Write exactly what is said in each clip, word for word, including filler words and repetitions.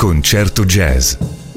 Concerto Jazz.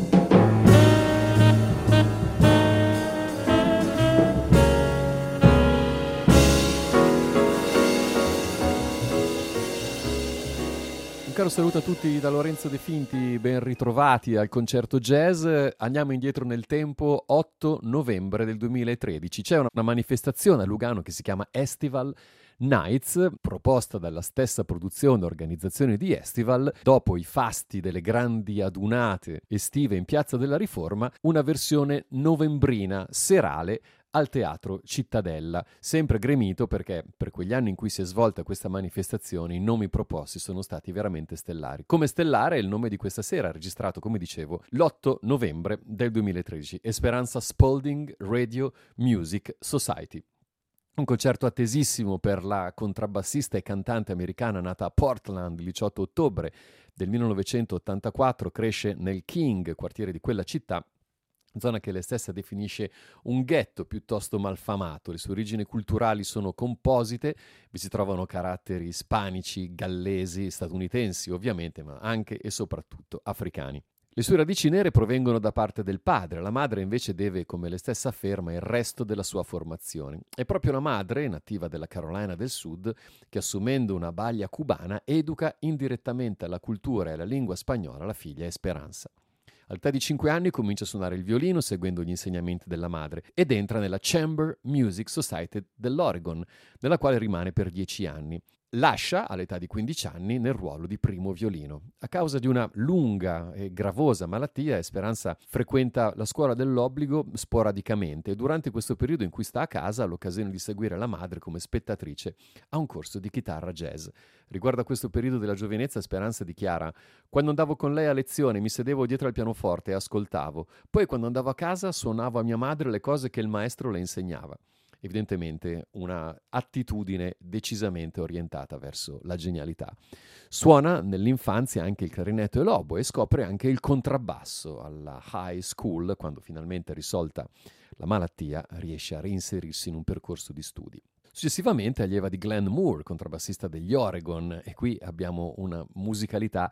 Un caro saluto a tutti da Lorenzo De Finti, ben ritrovati al Concerto Jazz. Andiamo indietro nel tempo, otto novembre del duemilatredici. C'è una, una manifestazione a Lugano che si chiama Estival Nights, proposta dalla stessa produzione e organizzazione di Estival. Dopo i fasti delle grandi adunate estive in Piazza della Riforma, una versione novembrina serale al Teatro Cittadella, sempre gremito perché per quegli anni in cui si è svolta questa manifestazione i nomi proposti sono stati veramente stellari. Come stellare è il nome di questa sera, registrato, come dicevo, l'otto novembre del duemilatredici, Esperanza Spalding Radio Music Society. Un concerto attesissimo per la contrabbassista e cantante americana nata a Portland il diciotto ottobre del millenovecentottantaquattro, cresce nel King, quartiere di quella città, zona che lei stessa definisce un ghetto piuttosto malfamato. Le sue origini culturali sono composite, vi si trovano caratteri ispanici, gallesi, statunitensi ovviamente, ma anche e soprattutto africani. Le sue radici nere provengono da parte del padre, la madre invece deve, come lei stessa afferma, il resto della sua formazione. È proprio la madre, nativa della Carolina del Sud, che assumendo una baglia cubana educa indirettamente alla cultura e alla lingua spagnola la figlia Esperanza. All'età di cinque anni comincia a suonare il violino seguendo gli insegnamenti della madre ed entra nella Chamber Music Society dell'Oregon, nella quale rimane per dieci anni. Lascia, all'età di quindici anni, nel ruolo di primo violino. A causa di una lunga e gravosa malattia, Esperanza frequenta la scuola dell'obbligo sporadicamente e durante questo periodo in cui sta a casa ha l'occasione di seguire la madre come spettatrice a un corso di chitarra jazz. Riguardo a questo periodo della giovinezza, Esperanza dichiara: «Quando andavo con lei a lezione mi sedevo dietro al pianoforte e ascoltavo. Poi quando andavo a casa suonavo a mia madre le cose che il maestro le insegnava». Evidentemente una attitudine decisamente orientata verso la genialità. Suona nell'infanzia anche il clarinetto e l'oboe e scopre anche il contrabbasso alla high school. Quando finalmente è risolta la malattia riesce a reinserirsi in un percorso di studi. Successivamente allieva di Glenn Moore, contrabbassista degli Oregon, e qui abbiamo una musicalità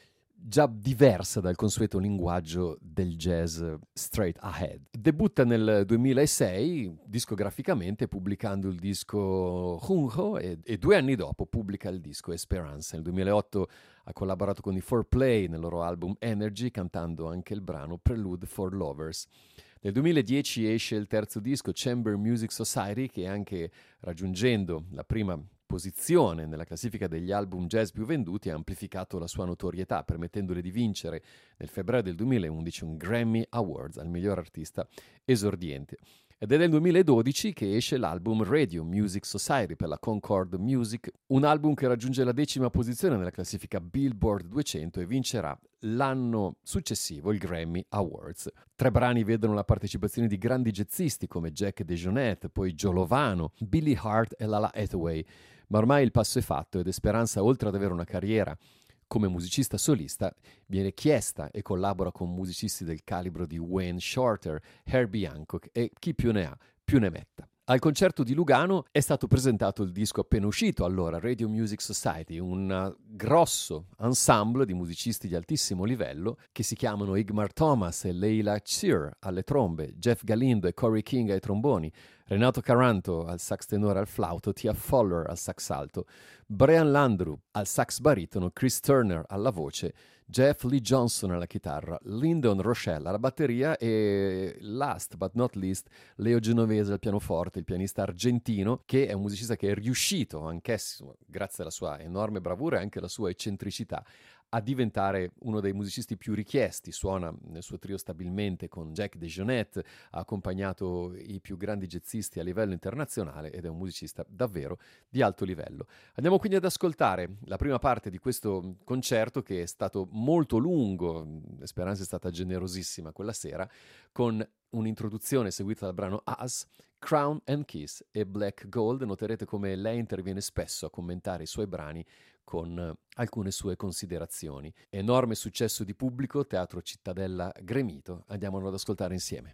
già diversa dal consueto linguaggio del jazz straight ahead. Debutta nel duemilasei discograficamente pubblicando il disco Junjo e, e due anni dopo pubblica il disco Esperanza. Nel duemilaotto ha collaborato con i four play nel loro album Energy, cantando anche il brano Prelude for Lovers. Nel duemiladieci esce il terzo disco Chamber Music Society, che anche raggiungendo la prima posizione nella classifica degli album jazz più venduti ha amplificato la sua notorietà, permettendole di vincere nel febbraio del duemilaundici un Grammy Awards al miglior artista esordiente. Ed è nel duemiladodici che esce l'album Radio Music Society per la Concord Music, un album che raggiunge la decima posizione nella classifica Billboard duecento e vincerà l'anno successivo il Grammy Awards. Tre brani vedono la partecipazione di grandi jazzisti come Jack DeJohnette, poi Joe Lovano, Billy Hart e Lala Hathaway. Ma ormai il passo è fatto ed Esperanza, oltre ad avere una carriera come musicista solista, viene chiesta e collabora con musicisti del calibro di Wayne Shorter, Herbie Hancock e chi più ne ha più ne metta. Al concerto di Lugano è stato presentato il disco appena uscito allora, Radio Music Society, un grosso ensemble di musicisti di altissimo livello che si chiamano Igmar Thomas e Leila Cheer alle trombe, Jeff Galindo e Corey King ai tromboni, Renato Caranto al sax tenore al flauto, Tia Fowler al sax alto, Brian Landru al sax baritono, Chris Turner alla voce, Jeff Lee Johnson alla chitarra, Lyndon Rochelle alla batteria e last but not least Leo Genovese al pianoforte, il pianista argentino che è un musicista che è riuscito anch'esso, grazie alla sua enorme bravura e anche alla sua eccentricità, a diventare uno dei musicisti più richiesti. Suona nel suo trio stabilmente con Jack DeJohnette, ha accompagnato i più grandi jazzisti a livello internazionale ed è un musicista davvero di alto livello. Andiamo quindi ad ascoltare la prima parte di questo concerto che è stato molto lungo, Esperanza è stata generosissima quella sera, con un'introduzione seguita dal brano Us, Crown and Kiss e Black Gold. Noterete come lei interviene spesso a commentare i suoi brani con alcune sue considerazioni. Enorme successo di pubblico, Teatro Cittadella gremito. Andiamo ad ascoltare insieme.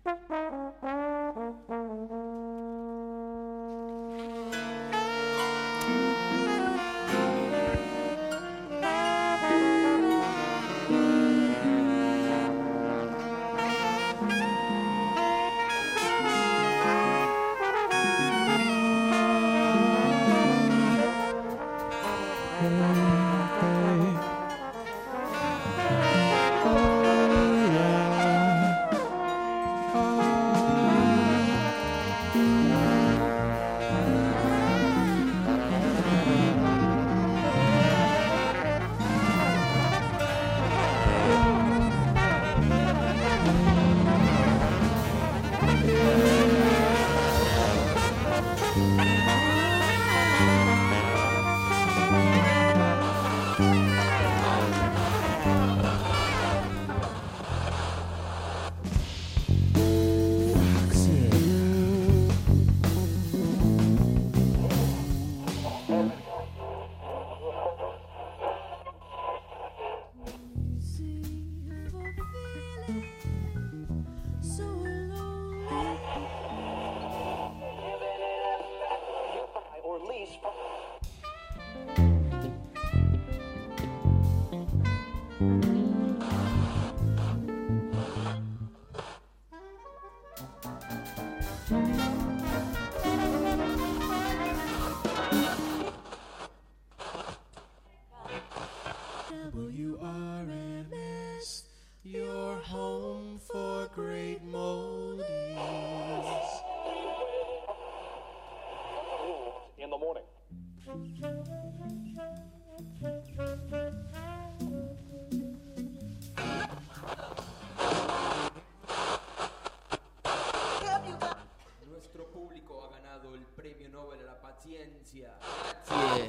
Paciencia. Grazie.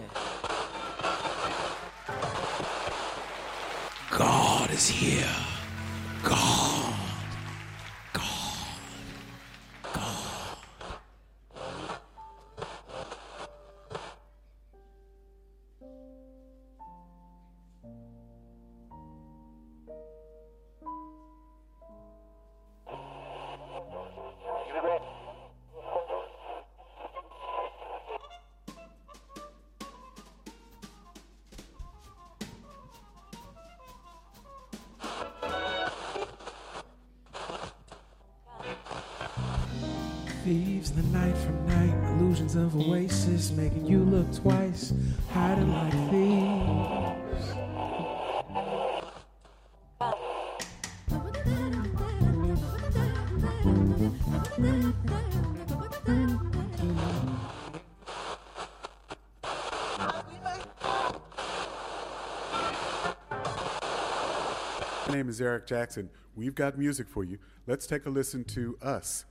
God is here. God. God. God. Thieves in the night from night, illusions of oasis, making you look twice, hiding like thieves. My name is Eric Jackson. We've got music for you. Let's take a listen to Us.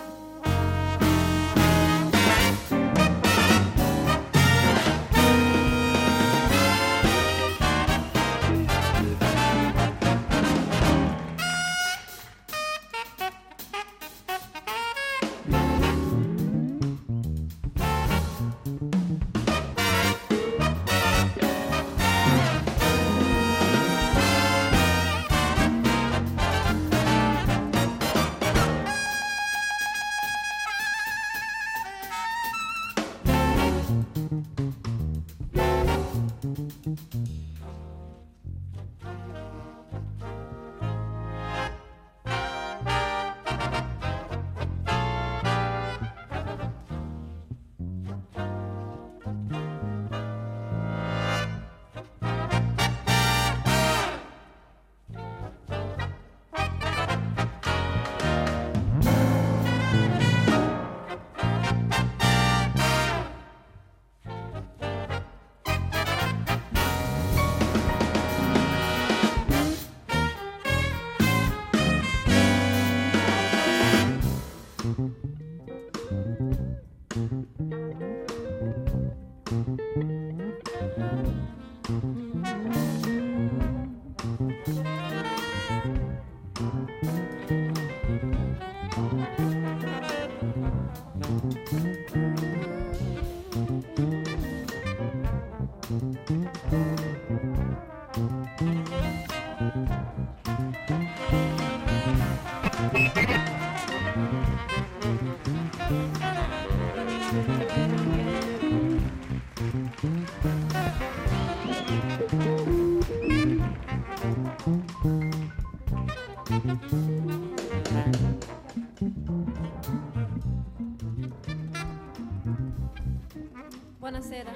Buonasera.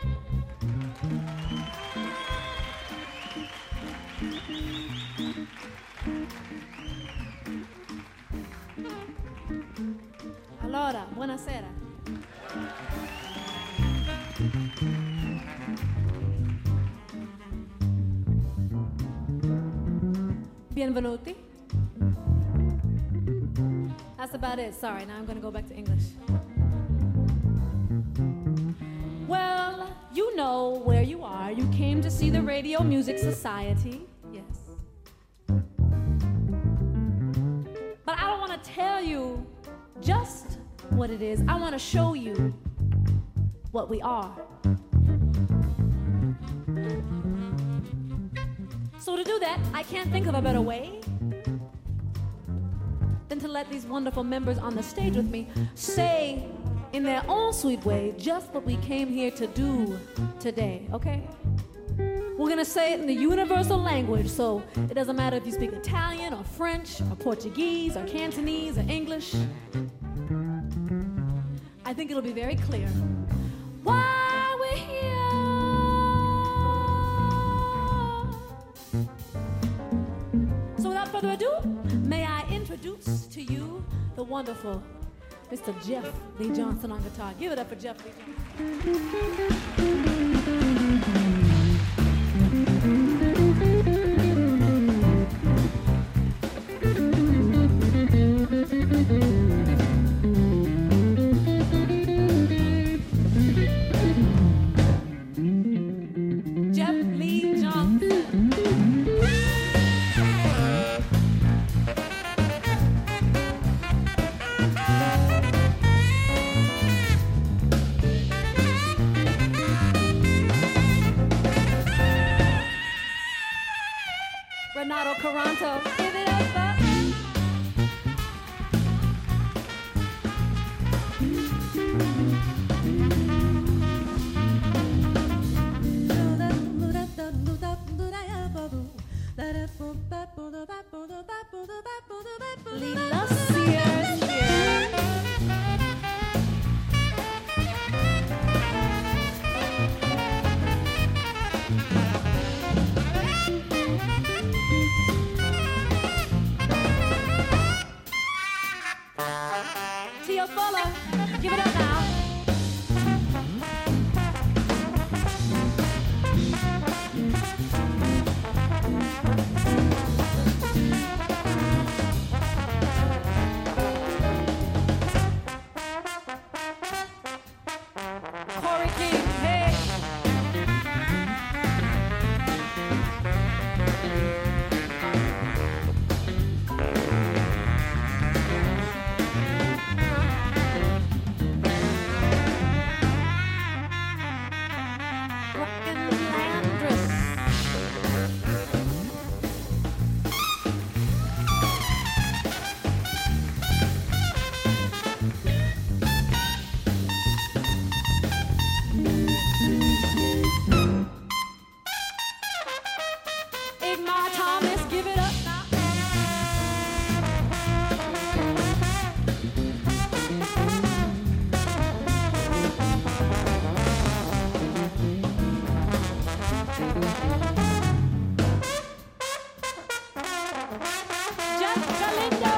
Allora, buonasera. Benvenuti. That's about it. Sorry, now I'm going to go back to English. Well, you know where you are. You came to see the Radio Music Society. Yes. But I don't want to tell you just what it is. I want to show you what we are. So to do that, I can't think of a better way than to let these wonderful members on the stage with me say in their own sweet way just what we came here to do today, okay? We're gonna say it in the universal language, so it doesn't matter if you speak Italian or French or Portuguese or Cantonese or English. I think it'll be very clear why we're here. So without further ado, may I introduce to you the wonderful Mister Jeff Lee Johnson on guitar. Give it up for Jeff Lee Johnson. Renato Caranto. Give it up, up. Lila Sears here. Tia Fuller, give it up now. Corey King, hey. Brooklyn Landris. Igmar Thomas, give it up now. Jeff Galindo.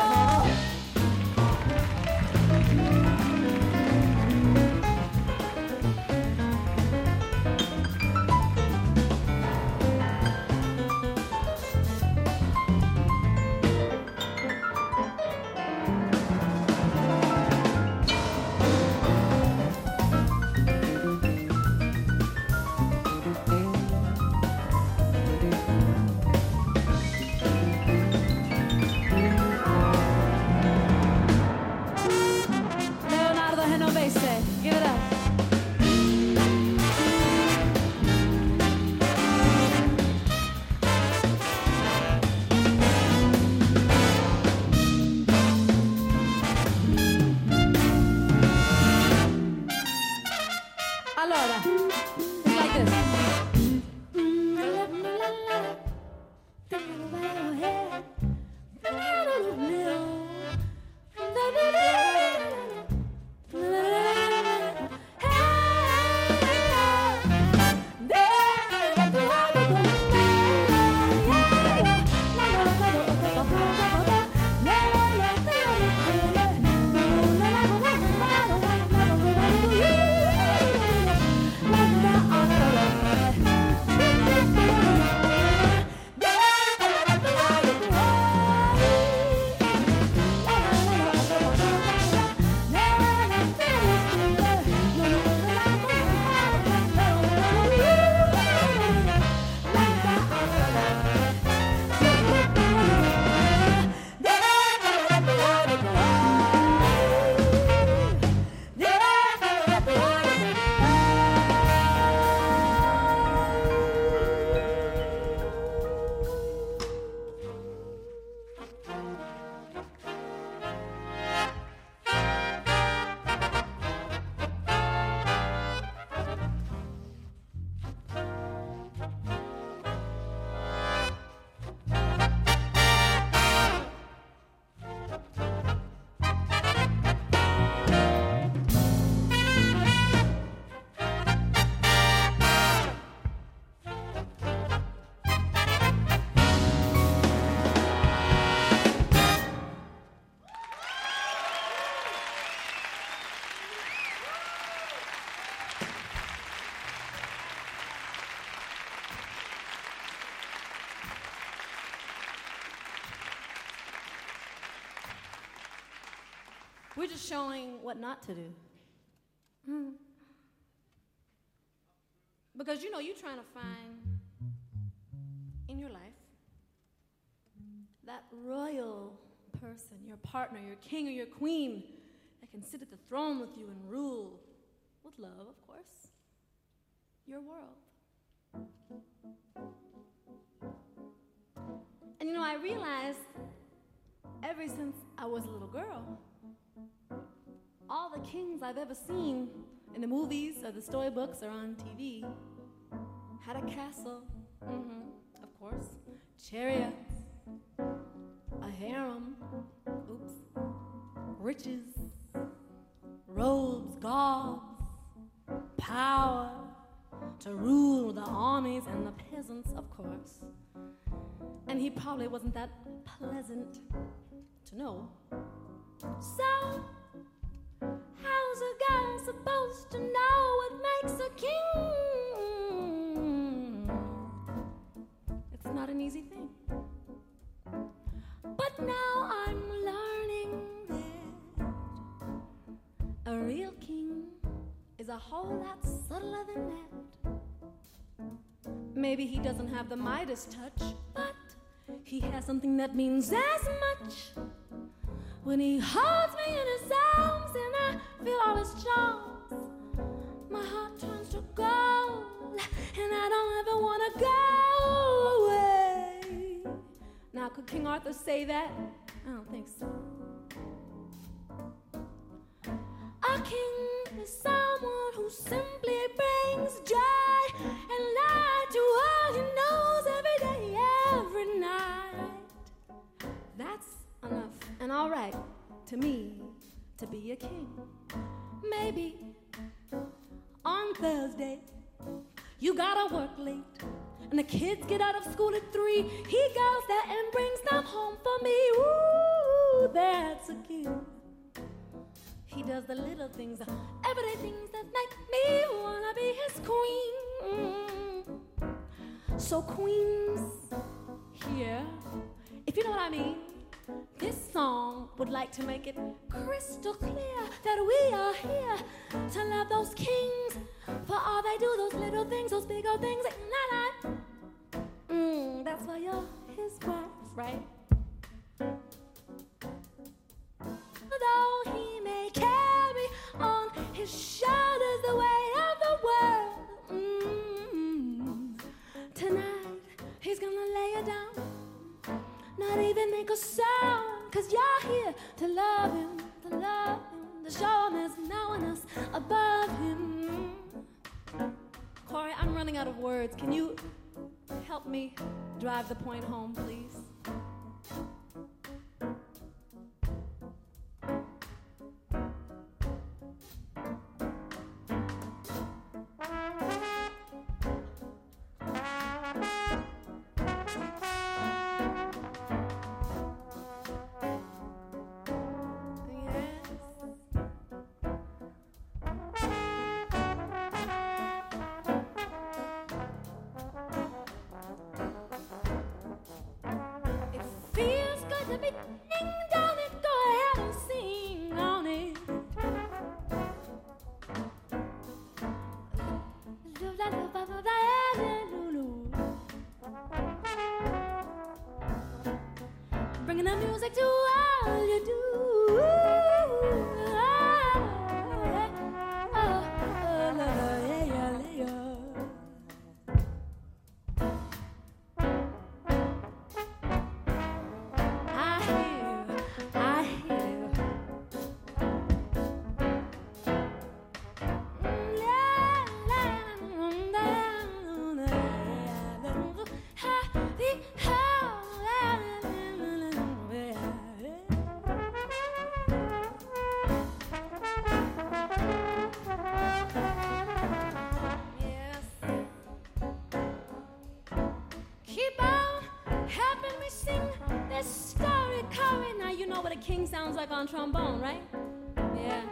Leonardo Genovese, give it up. Allora, it's like this. We're just showing what not to do. Mm. Because you know you're trying to find in your life that royal person, your partner, your king or your queen that can sit at the throne with you and rule with love, of course, your world. I realized ever since I was a little girl, all the kings I've ever seen in the movies or the storybooks or on T V had a castle, mm-hmm, of course, chariots, a harem, oops, riches, robes, gobs, power to rule the armies and the peasants, of course. And he probably wasn't that pleasant to know. So, how's a guy supposed to know what makes a king? It's not an easy thing. But now I'm learning that a real king is a whole lot subtler than that. Maybe he doesn't have the Midas touch, but he has something that means as much. When he holds me in his arms and I feel all his charms, my heart turns to gold and I don't ever want to go away. Now, could King Arthur say that? I don't think so. A king is someone who simply brings joy and light to all he knows every day, every night. That's enough and all right to me to be a king. Maybe on Thursday you gotta work late and the kids get out of school at three. He goes there and brings them home for me. Ooh, that's a king. He does the little things, the everyday things that make me wanna be his queen. Mm. So queens here, if you know what I mean, this song would like to make it crystal clear that we are here to love those kings for all they do, those little things, those big old things. La la. Mm, that's why you're his wife, right? Though he may carry on his shoulders the weight of the world, mm, tonight he's gonna lay it down, not even make a sound, 'cause you're here to love him, to love him, to show him there's no one else above him. Corey, I'm running out of words. Can you help me drive the point home, please? Bringing the music to all you do. King sounds like on trombone, right? Yeah.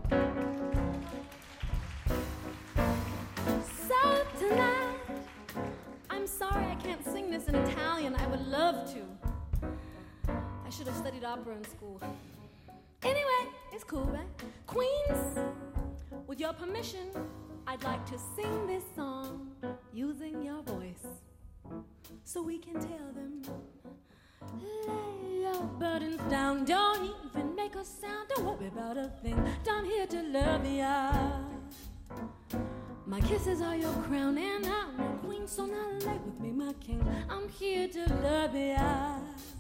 So tonight, I'm sorry I can't sing this in Italian. I would love to. I should have studied opera in school. Anyway, it's cool, right? Queens, with your permission, I'd like to sing this song using your voice so we can tell them, lay your burdens down, don't even make a sound, don't worry about a thing, I'm here to love ya. My kisses are your crown and I'm your queen, so now lay with me, my king, I'm here to love ya.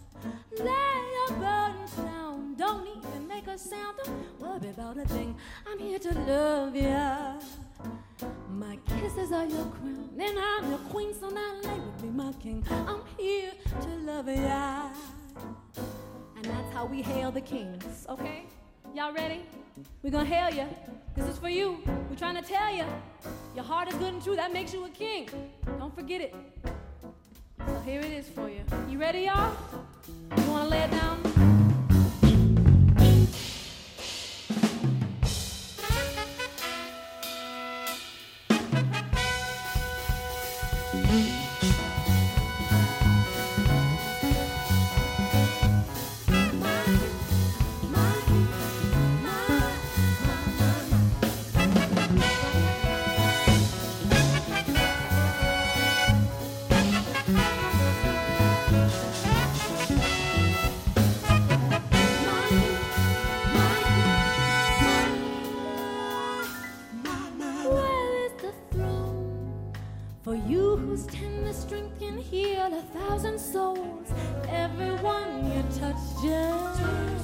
I'm here to love ya. My kisses are your crown, and I'm your queen, so now lay with me, my king. I'm here to love ya. And that's how we hail the kings, okay? Y'all ready? We're gonna hail ya. This is for you. We're trying to tell ya. Your heart is good and true, that makes you a king. Don't forget it. So here it is for you. You ready, y'all? You wanna lay it down? For you whose tender strength can heal a thousand souls, everyone you touch just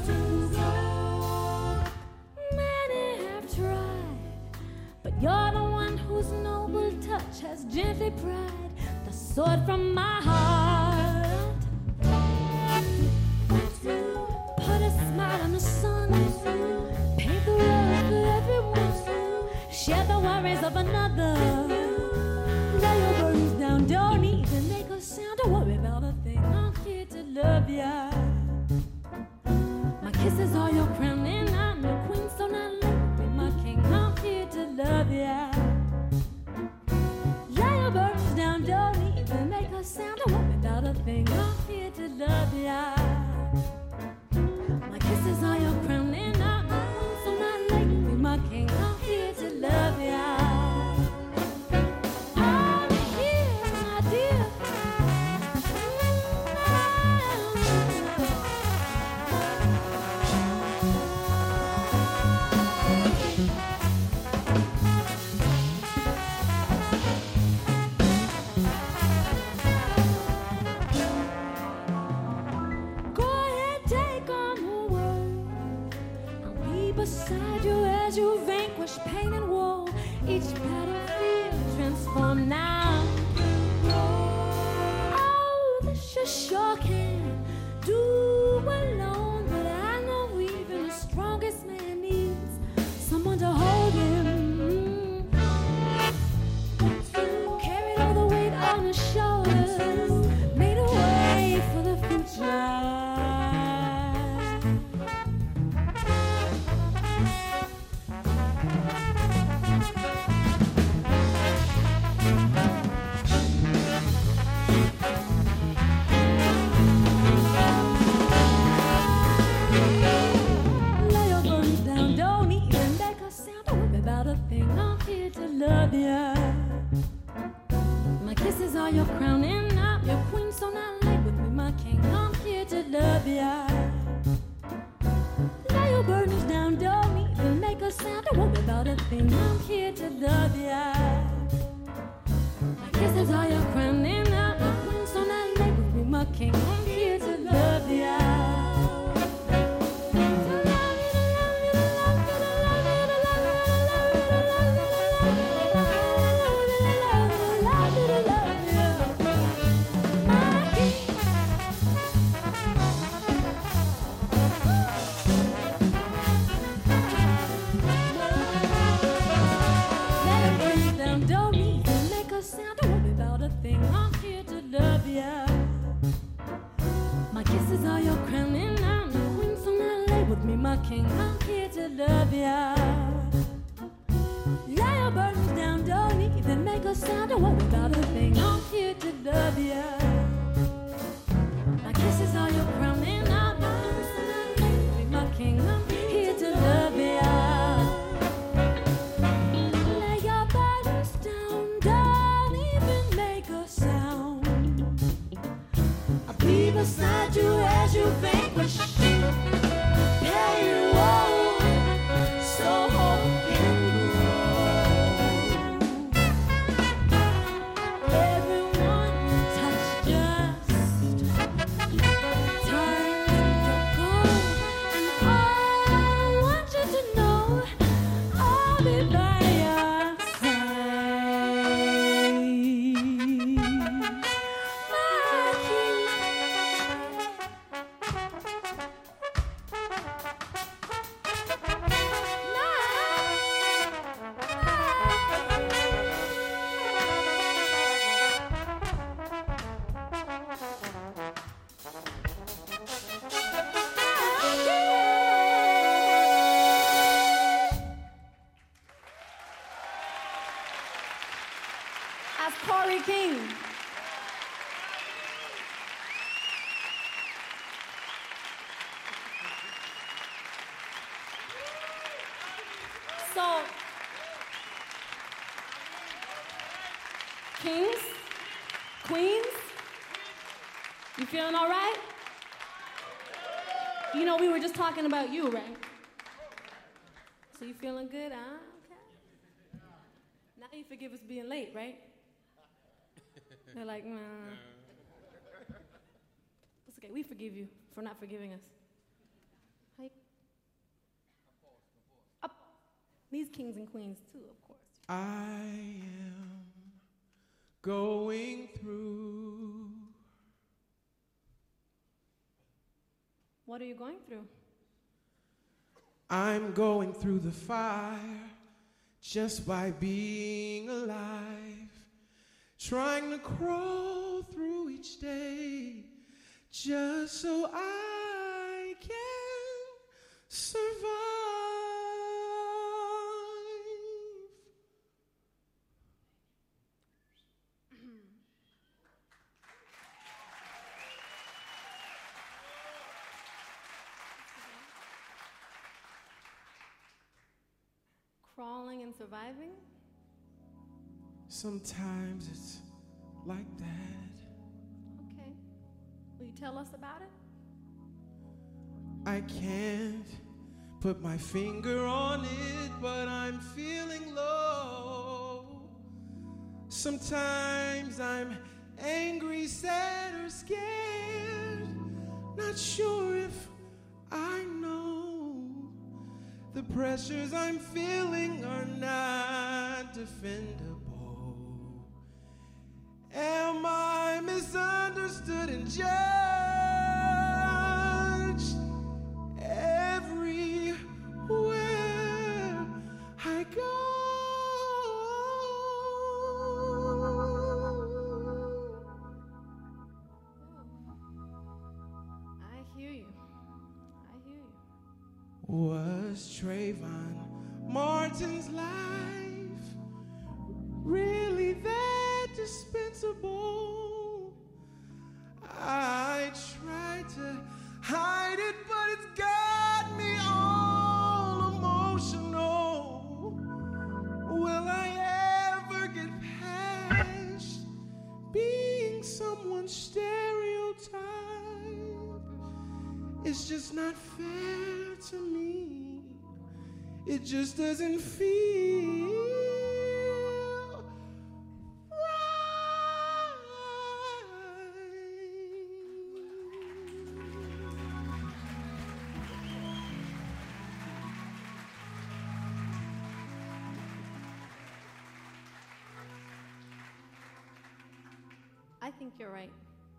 many have tried, but you're the one whose noble touch has gently pried the sword from my heart. Put a smile on the sun, paint the world for everyone, share the worries of another. Lay your burdens down, don't even make a sound. Don't worry about a thing, I'm here to love ya. My kisses are your crown and I'm your queen, so now let me be my king. I'm here to love ya. Lay your burdens down, don't even make a sound. Don't worry about a thing, I'm here to love ya. My kisses are your crown and I'm your queen, so now let me be my king. I'm here to love ya. Beside you as you vanquish pain and woe, each battlefield transformed now. Oh, this you sure can do alone, but I know even the strongest man needs someone to hold him. Carried all the weight on his shoulders, made a way for the future. Love ya. My kisses are your crown and I'm your queen, so now lay with me, my king. I'm here to love ya. Lay your burdens down, don't even make a sound. Don't worry about a thing, I'm here to love ya. My kisses are your crown and I'm your queen, so now lay with me, my king. I'm here to love ya. I'm here to love ya. My kisses are your crown and I'm your queen, so now lay with me, my king. I'm here to love ya. Lay your burdens down, don't even make a sound. Don't worry about a thing, I'm here to love ya. My kisses are your crown and I'm your queen, so now lay with me, my king. I'm here to love ya. Beside you as you vanquish pain, woe, so hope can grow. Everyone you touch just turns to gold. And I want you to know So, kings, queens, you feeling all right? You know, we were just talking about you, right? So you feeling good, huh? Okay. Now you forgive us being late, right? They're like, nah. It's okay, we forgive you for not forgiving us. Hi. Up. These kings and queens too, of course. I am going through. What are you going through? I'm going through the fire just by being alive, trying to crawl through each day just so I can survive. Crawling and surviving? Sometimes it's like that. Okay. Will you tell us about it? I can't put my finger on it, but I'm feeling low. Sometimes I'm angry, sad, or scared. Not sure if I know. The pressures I'm feeling are not defendable. Am I misunderstood and judged everywhere I go? I hear you. I hear you. Was Trayvon Martin's life really that dispensable? I tried to hide it, but it's got me all emotional. Will I ever get past being someone's stereotype? It's just not fair to me. It just doesn't feel right. I think you're right.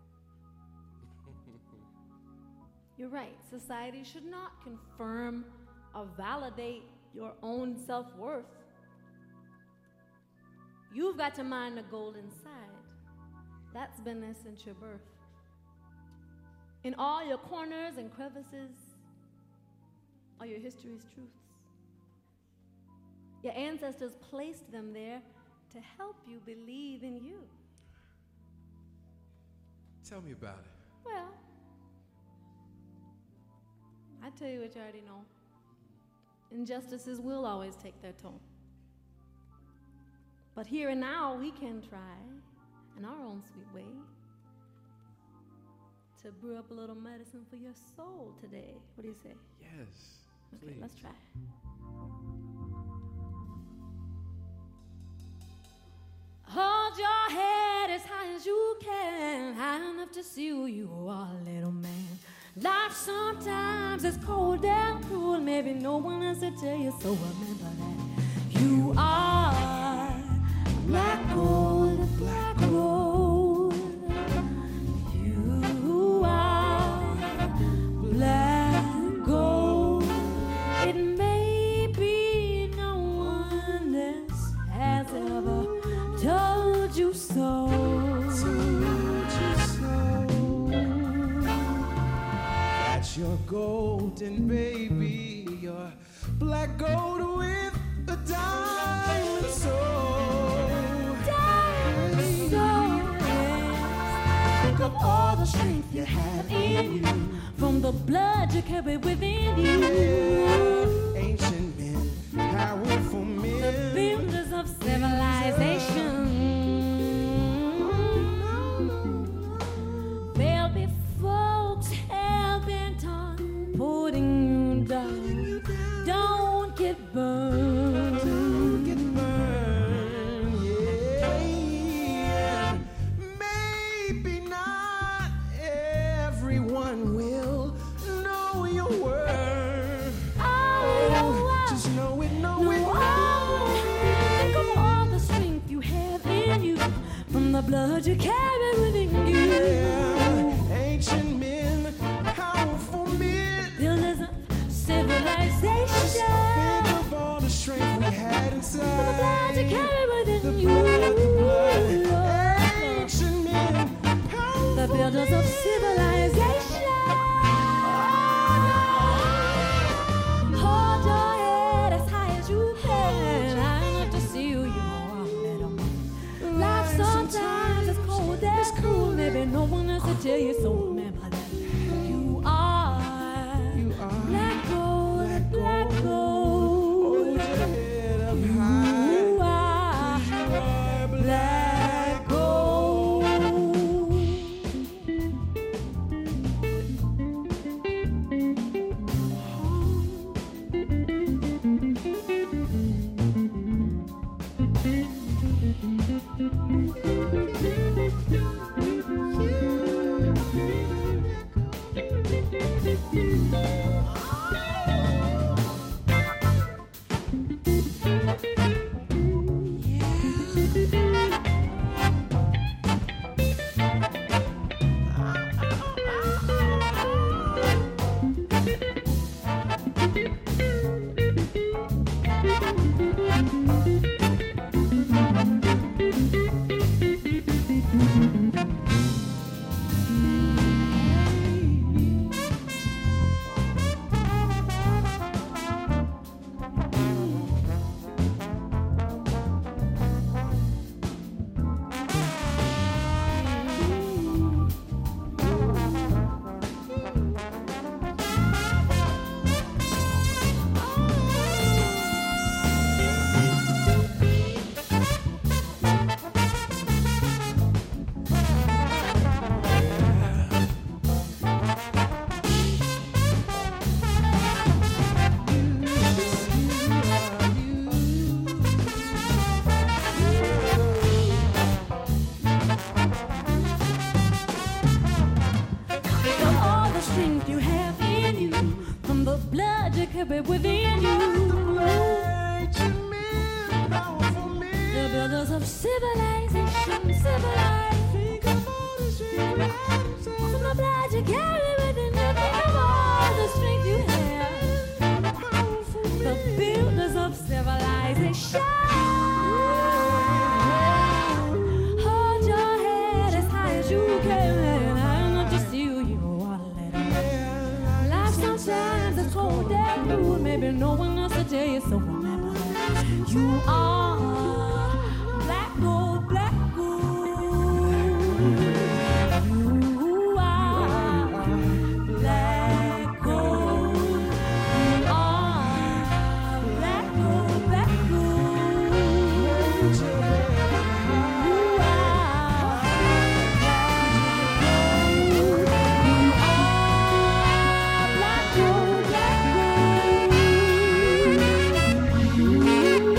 You're right. Society should not confirm or validate your own self-worth. You've got to mind the gold inside. That's been there since your birth. In all your corners and crevices are your history's truths. Your ancestors placed them there to help you believe in you. Tell me about it. Well, I tell you what you already know. Injustices will always take their toll. But here and now, we can try, in our own sweet way, to brew up a little medicine for your soul today. What do you say? Yes. Okay, please. let's try. Hold your head as high as you can, high enough to see who you are, little man. Life sometimes is cold and cruel, maybe no one else to tell you, so remember that. You are black gold, black gold. You are black gold. It may be no one else has ever told you so. You're golden, baby. You're black gold with a diamond soul. Diamond soul. Think of all the strength you have in you, from the blood you carry within you. Ancient men powerful the men. builders of civilization. There'll be folks hell-bent on putting you down. Don't get burned. Don't get burned, yeah. Maybe not everyone will know your worth. Oh, Just know it, know no, it, know oh, think it. of all the strength you have in you from the blood you carry within you. Yeah, ancient men, powerful men. Builders of civilization. Think of all the strength we had From the blood you inside. carry within The you. blood, the blood. Lord. Ancient men, powerful The builders of civilization. Hold your head as high as you can. I love to see you, you know I'm better. Life sometimes is cold and cruel. Maybe no one else will tell you so. Remember that you are, You are black gold, black Hold gold. your head up high. You are You are black gold. Think of all the strength you have in you from the blood you carry within you. Ancient men, powerful The men. builders of civilization, civilized. Think of all the strength we had inside. From the blood you carry within you. Think of all the strength you have. Powerful The men. builders of civilization. Hold your head as high as you can. I love to see you, you wanna let it. Life sometimes is cold and cruel. Maybe no one else will tell you, so remember that you are black gold, black gold. You are black gold. You are black gold, black gold. Hold your head up high. You are black gold, black gold. You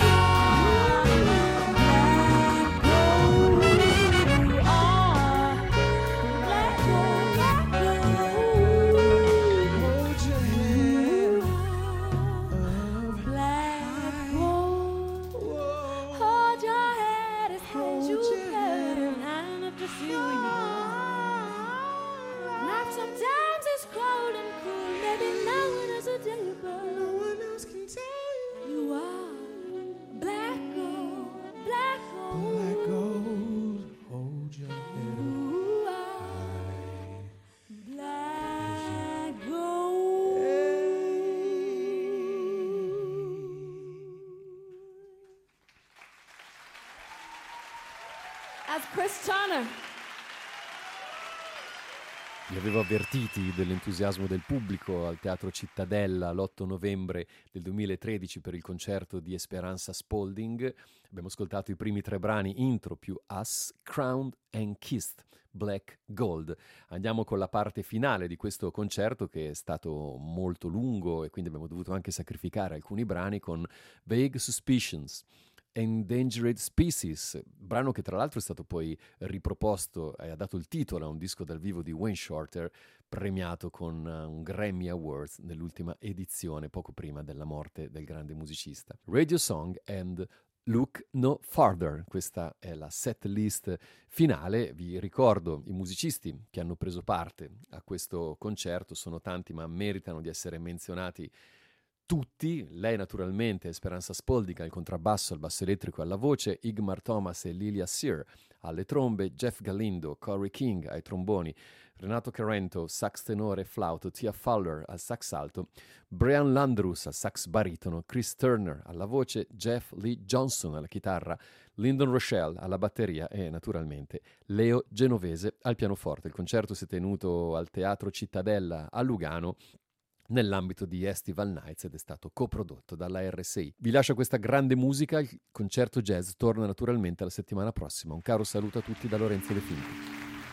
That's Chris Turner. Vi avevo avvertiti dell'entusiasmo del pubblico al Teatro Cittadella l'otto novembre del duemilatredici per il concerto di Esperanza Spalding. Abbiamo ascoltato i primi tre brani, intro più Us, Crowned and Kissed, Black Gold. Andiamo con la parte finale di questo concerto, che è stato molto lungo e quindi abbiamo dovuto anche sacrificare alcuni brani, con Vague Suspicions, Endangered Species, brano che tra l'altro è stato poi riproposto e ha dato il titolo a un disco dal vivo di Wayne Shorter, premiato con un Grammy Awards nell'ultima edizione, poco prima della morte del grande musicista. Radio Song and Look No Farther, questa è la set list finale. Vi ricordo i musicisti che hanno preso parte a questo concerto, sono tanti ma meritano di essere menzionati tutti. Lei naturalmente, Esperanza Spalding al contrabbasso, al basso elettrico e alla voce, Igmar Thomas e Lilia Sear alle trombe, Jeff Galindo, Corey King ai tromboni, Renato Carrento, sax tenore e flauto, Tia Fowler al sax alto, Brian Landrus al sax baritono, Chris Turner alla voce, Jeff Lee Johnson alla chitarra, Lyndon Rochelle alla batteria e naturalmente Leo Genovese al pianoforte. Il concerto si è tenuto al Teatro Cittadella a Lugano nell'ambito di Estival Nights ed è stato coprodotto dalla R S I. Vi lascio questa grande musica, il concerto jazz torna naturalmente la settimana prossima. Un caro saluto a tutti da Lorenzo De Finti.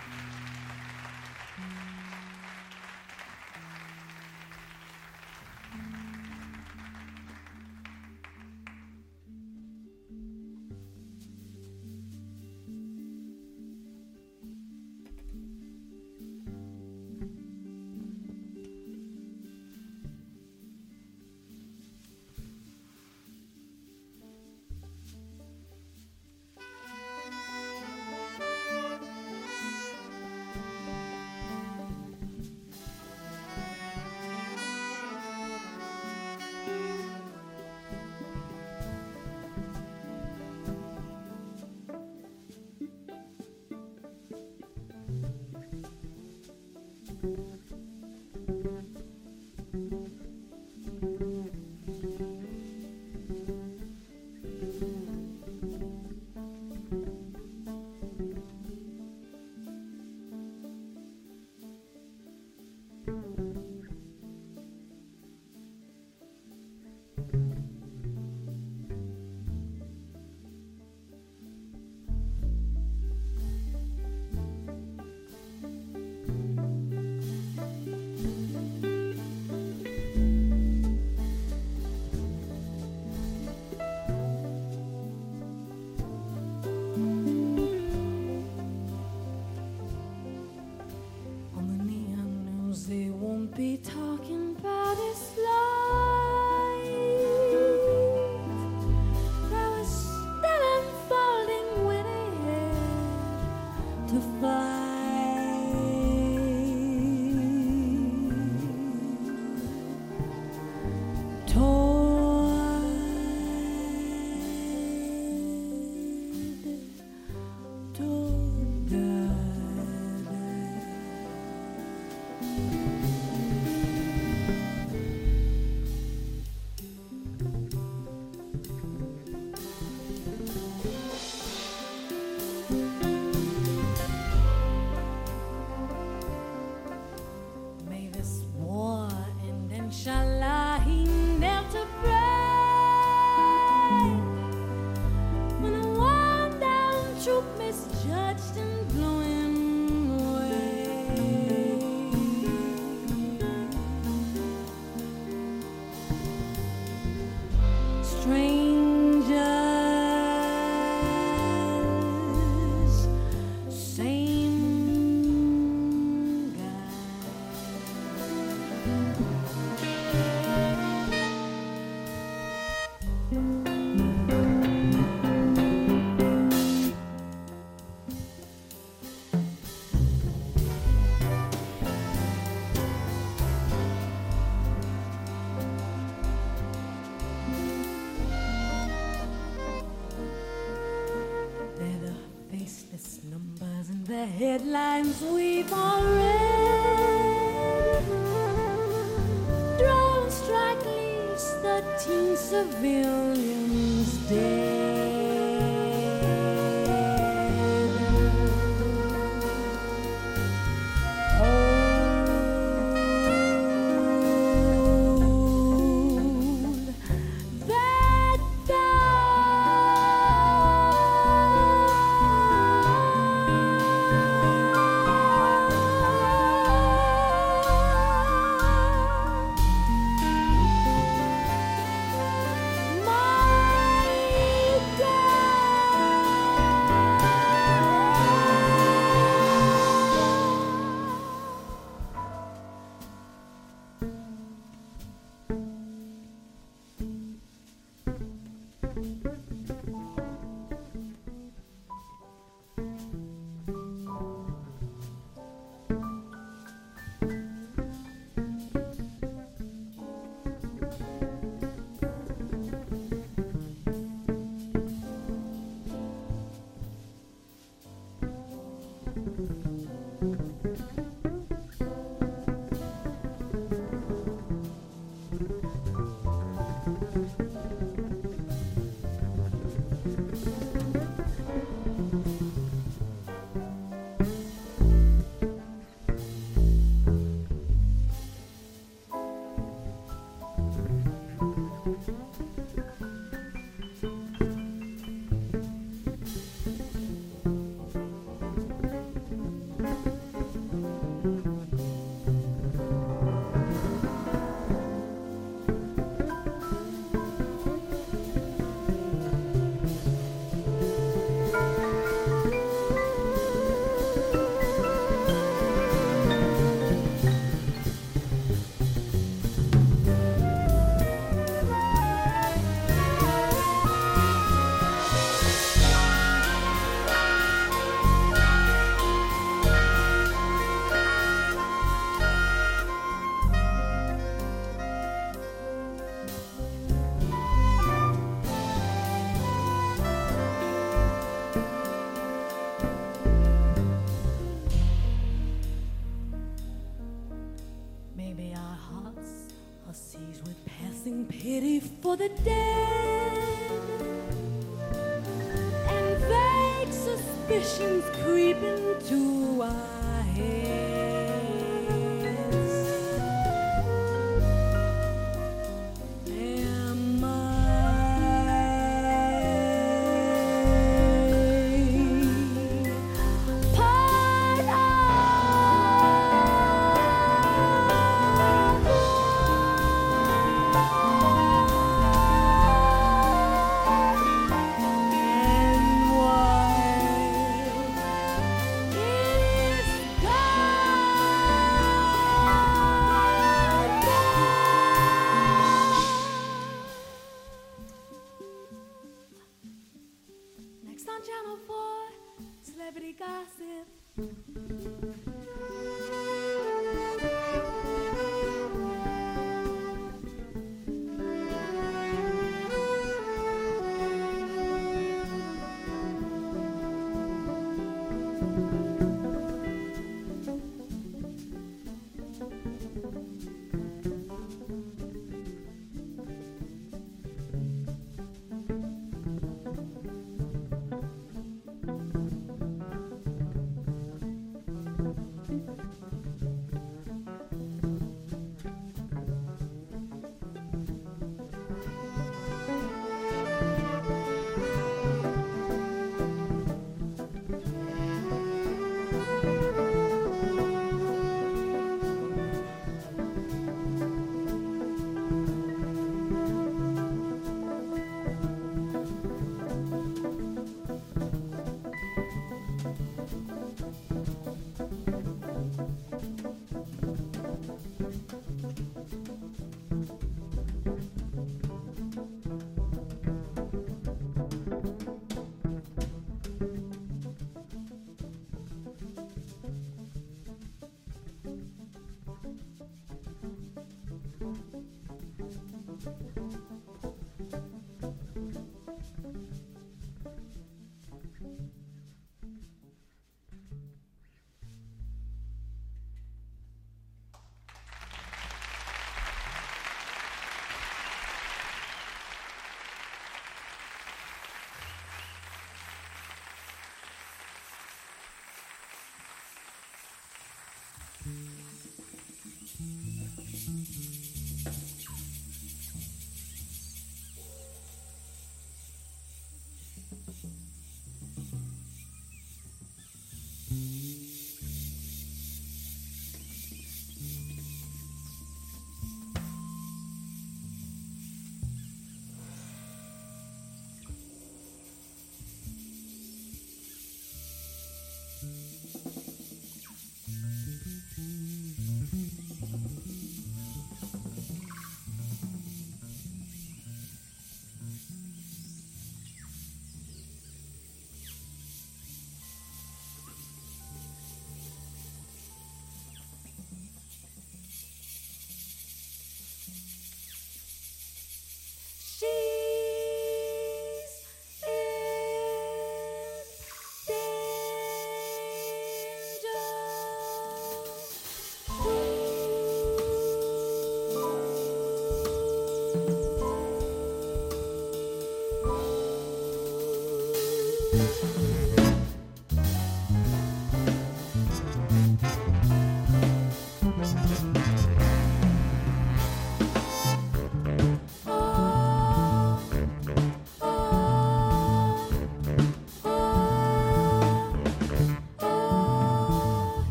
Be talking about his life that was still unfolding when he had to fight. Toiled, toiled, headlines we've all read. Drones strike, leaves thirteen civilians dead. Oh, sing pity for the dead, and vague suspicions creep into our heads. Am I part of Next on Channel four, Celebrity Gossip.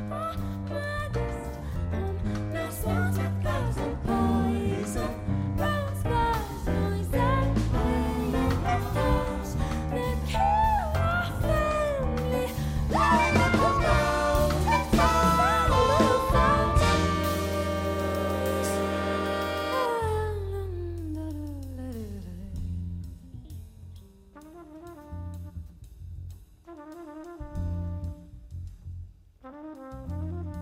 Thank you.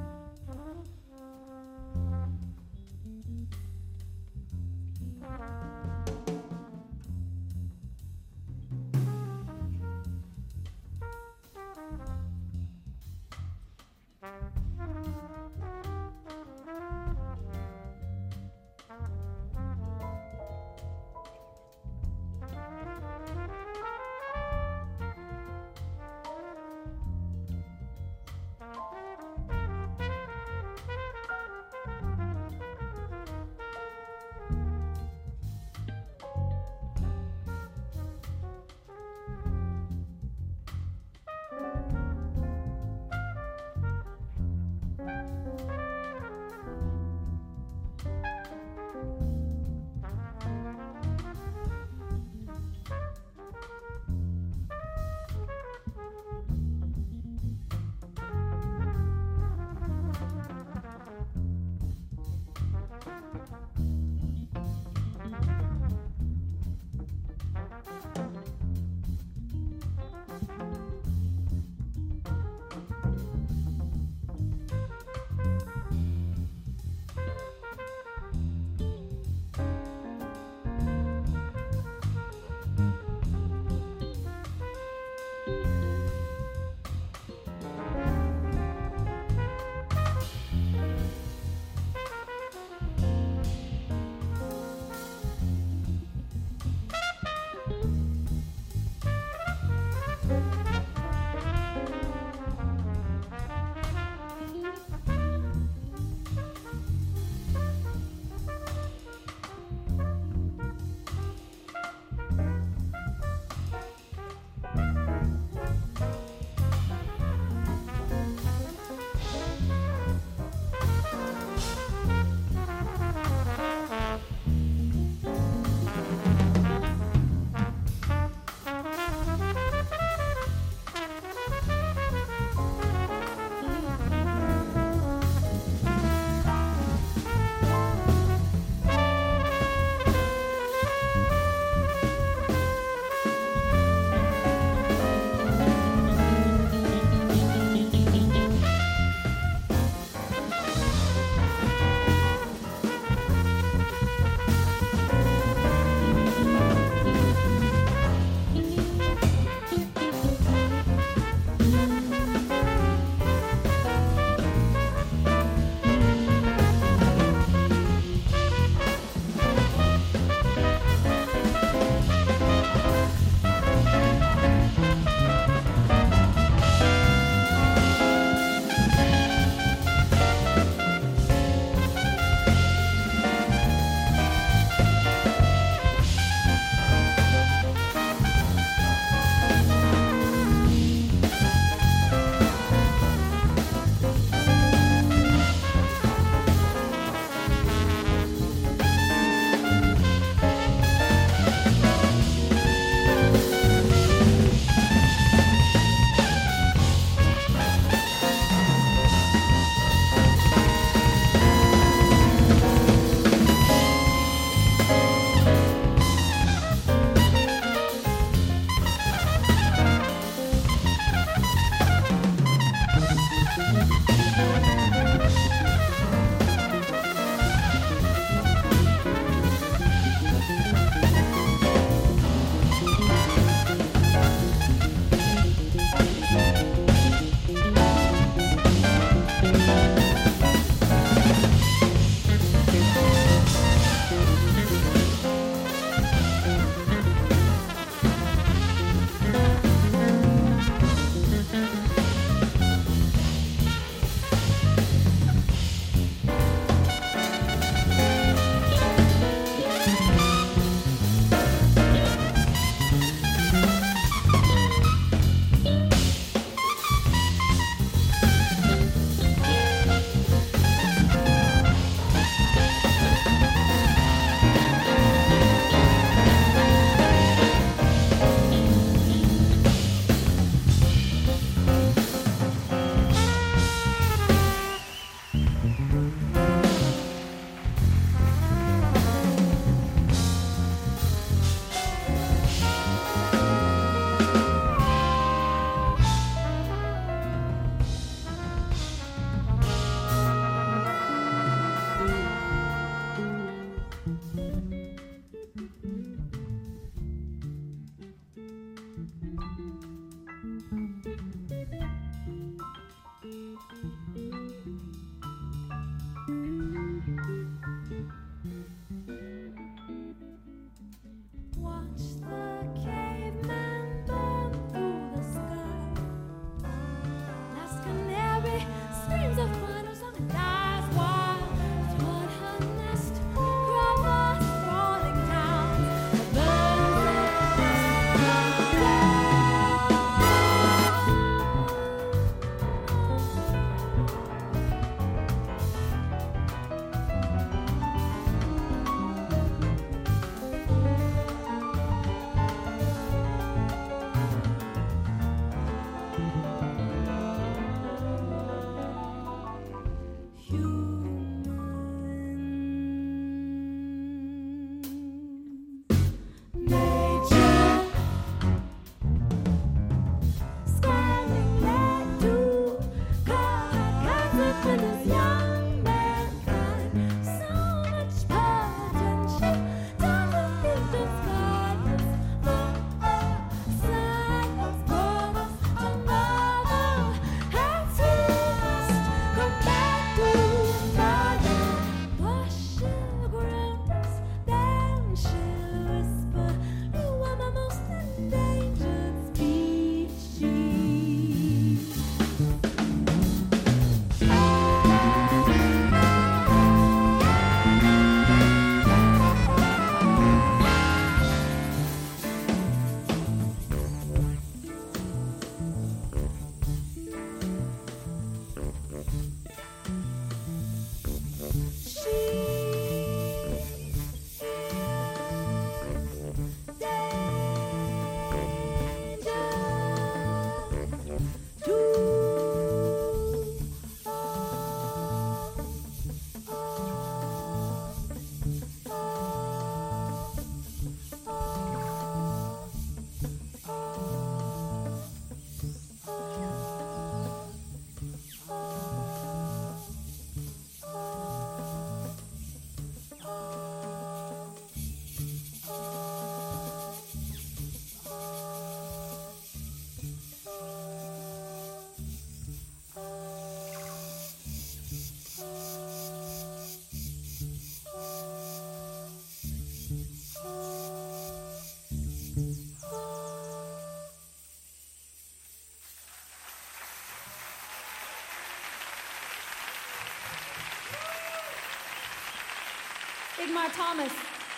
Igmar Thomas.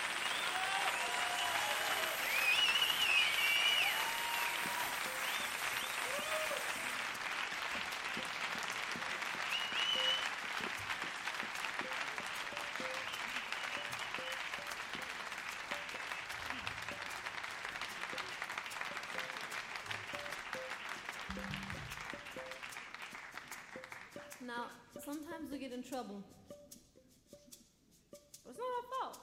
Now, sometimes we get in trouble. But it's not our fault.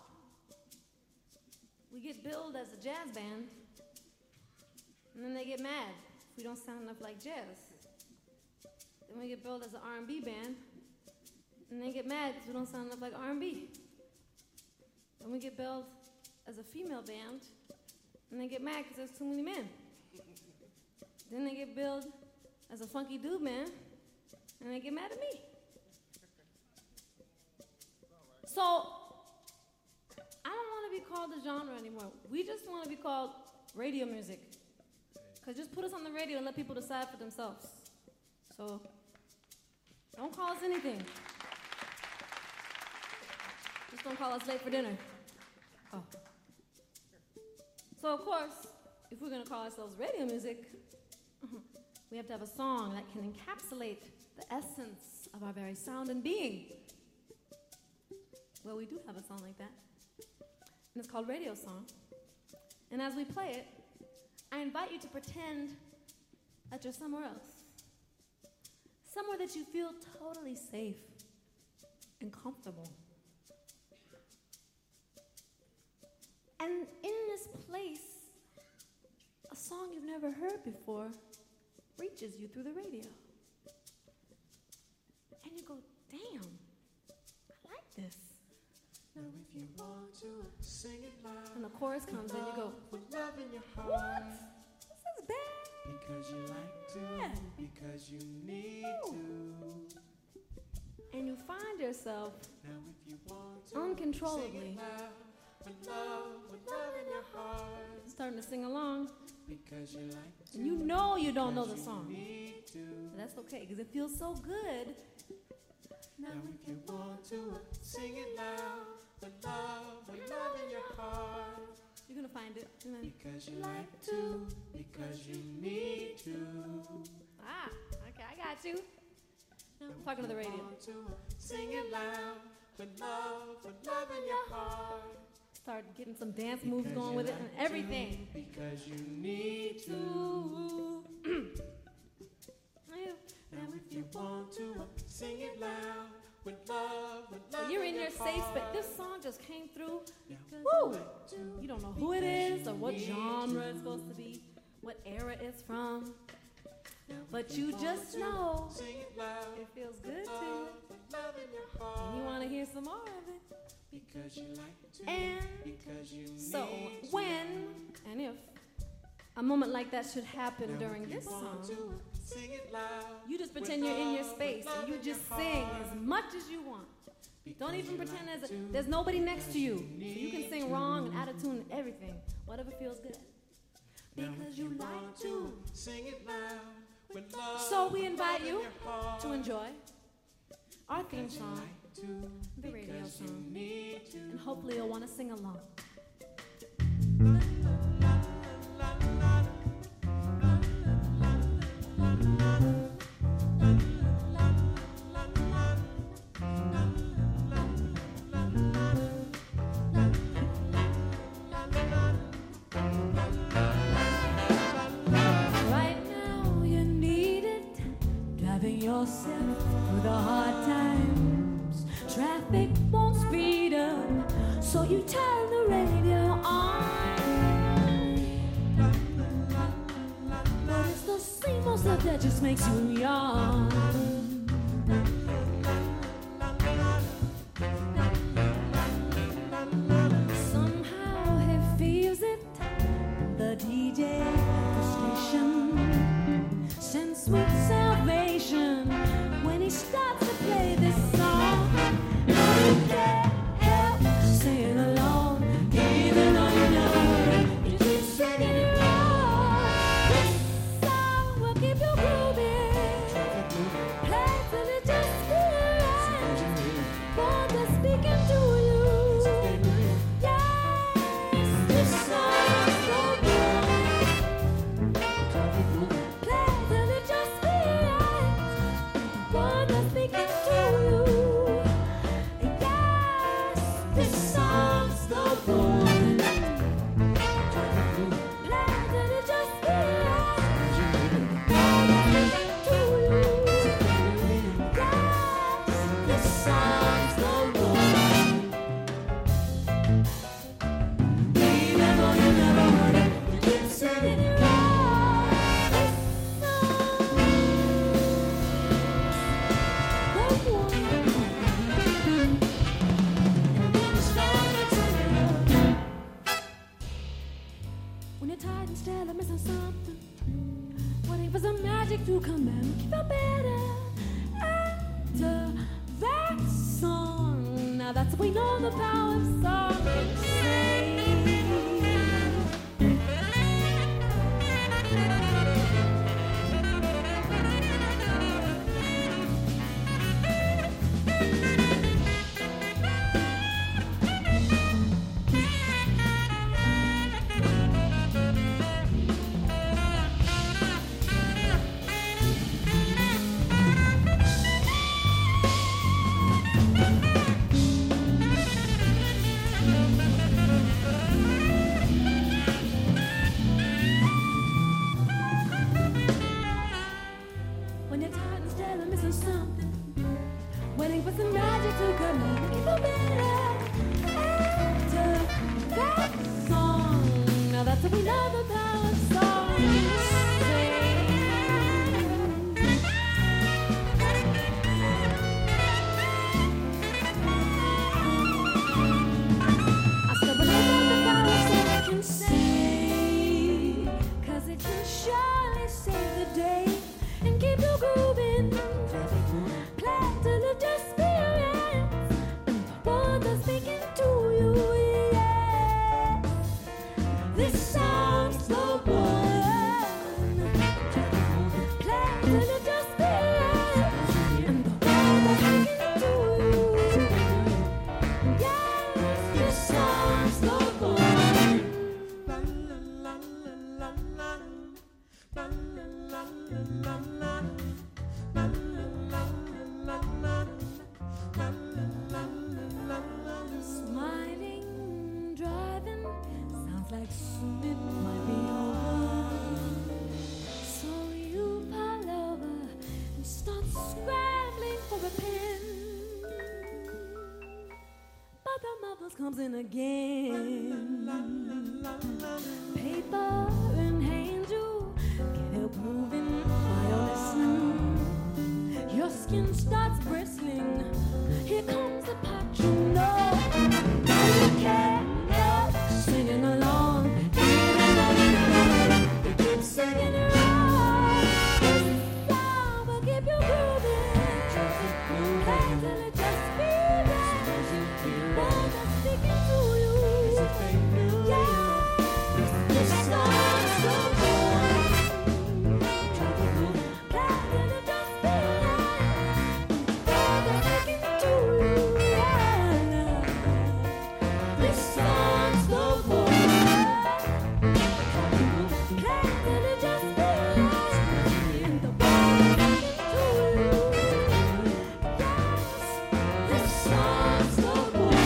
We get billed as a jazz band, and then they get mad if we don't sound enough like jazz. Then we get billed as an R and B band, and they get mad because we don't sound enough like R and B. Then we get billed as a female band, and they get mad because there's too many men. Then they get billed as a funky dude band, and they get mad at me. So, I don't want to be called a genre anymore. We just want to be called radio music. Because just put us on the radio and let people decide for themselves. So, don't call us anything. Just don't call us late for dinner. Oh. So, of course, if we're going to call ourselves radio music, we have to have a song that can encapsulate the essence of our very sound and being. Well, we do have a song like that. And it's called Radio Song. And as we play it, I invite you to pretend that you're somewhere else. Somewhere that you feel totally safe and comfortable. And in this place, a song you've never heard before reaches you through the radio. And you go, damn, I like this. Now if you want to sing it loud, And the chorus comes in, you go, with love in your heart, what? This is bad. because you like to, because you need to. And you find yourself Now if you want to uncontrollably sing it loud, with love, with love in your heart, starting to sing along. because you like to. And you know you don't know the song. Need to. But that's okay, because it feels so good. Now if you want to sing it loud, with love, with love in your heart, You're going to find it. And then, because you like to, because you need to. ah, okay, I got you. Now I'm talking to the radio. Want to sing it loud, with love, with love in your heart. Start getting some dance moves going with it and everything. Because you need to. Now if you want to sing it loud, with love, with love You're in in your your safe heart. space. This song just came through. Now, Woo! You don't know who it is or what genre it's supposed to be, what era it's from. But you just know sing it loud, it feels good to you. with love in your heart. And you want to hear some more of it. Because you like to, And because you so need to. when and if a moment like that should happen Now during if you this want song, to sing it loud, you just with pretend you're in your love, space with love and you in your just sing heart. as much as you want. Don't Because even you pretend like as to, there's nobody next to you. because So you can need sing to. wrong and out of tune and everything. Whatever feels good. Now Because if you want like to. sing it loud, with love, So we with invite love in you your heart. to enjoy our theme Because you song, like to, the radio because you song, need to. and hopefully you'll want to sing along. Right now you need it, driving yourself through the hard times. Traffic won't speed up, so you turn the radio on. But it's the same old stuff that just makes you yawn. Somehow he feels it, the D J at the station sends sweet salvation when he starts to play this song. Now you can't help singing along, even though you know you keep singing it wrong. This song will keep you grooving. Play song's the one. Even though you never heard it, you keep singing it right. This song's the one. And then you start to turn it up. When you're tired and still and missing something, waiting for some magic to come and make you feel better. After that song, now that's when we know the power of song can sing. When you're tired and still and missing something, waiting for some magic to come and make you feel better. After that song, now that's when we know the power of song can sing. I said when I know the power of song can sing, 'cause it can surely save the day and keep you grooving. Play till it just experience, and the words are speaking to you. Yes, this song's the one. Play till it just experience, and the words are speaking to you. Yes, this song's the one. La la la la la la la la la la. Smiling, driving, sounds like soon it might be over. So you pull over and start scrambling for a pen. But the mother comes in again. Paper in hand, you get help moving while you're listening. Your skin starts bristling. Here comes the part you know. You can't help singing along. Even though you never heard it, you keep singing it right. This song will keep you grooving. Play till it just feels right. Words are speaking to you. Yes, this song's the one. Play till it just feels right. Words are speaking to you. This song's the one. Play till it just feels right. And the words are speaking to you. Yes, this song's the one.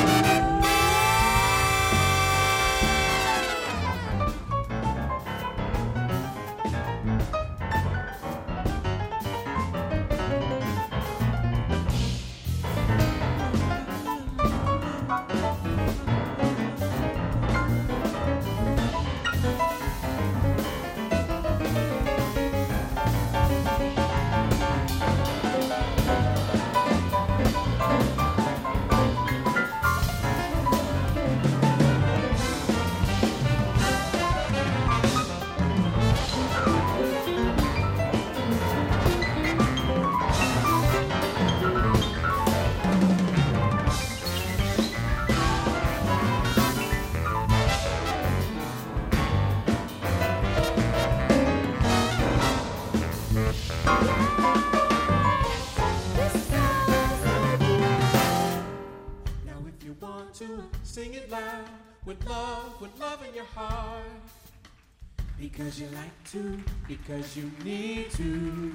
Now if you want to sing it loud, with love, with love in your heart, because you like to, because you need to.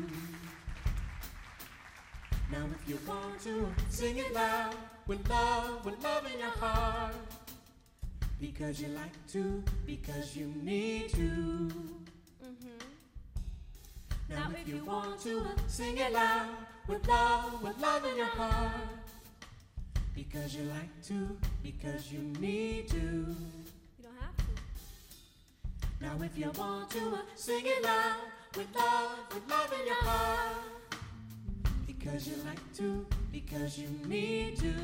Now if you want to sing it loud, with love, with love in your heart, because you like to, because you need to. Now if you want to sing it loud, with love, with love in your heart, Because you like to, because you need to. You don't have to. Now if you want to, sing it loud with love, with love in your heart. Because you like to, because you need to.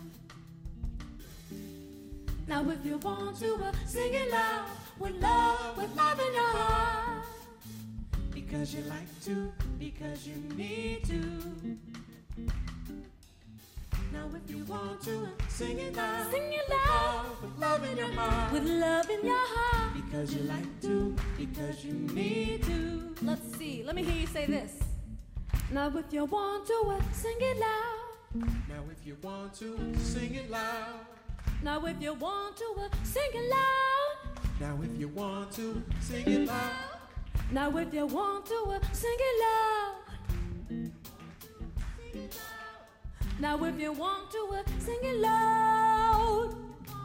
Now if you want to, uh, sing it loud with love, with love in your heart. Because you like to, because you need to. Now if you want to, sing it loud, Sing it loud with love in your heart. with love in your heart. Because you like to, because you need to. Let's see, let me hear you say this. Now if you want to, uh, sing it loud. Now if you want to, sing it loud. Now if you want to, uh, sing it loud. Now if you want to, sing it loud. Now if you want to, uh, sing it loud. Now if you want to, uh, sing it loud.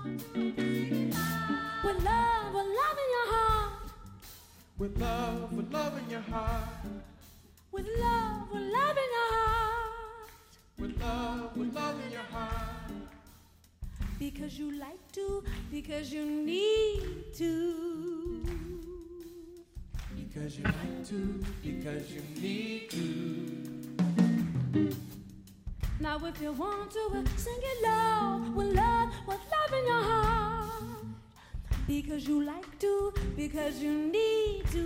With love, with love in your heart. With love, with love in your heart. With love, with love in your heart. With love, with love in your heart. Because you like to, because you need to. Because you like to, because you need to. Now if you want to, uh, sing it loud. With love, with love in your heart. Because you like to, because you need to.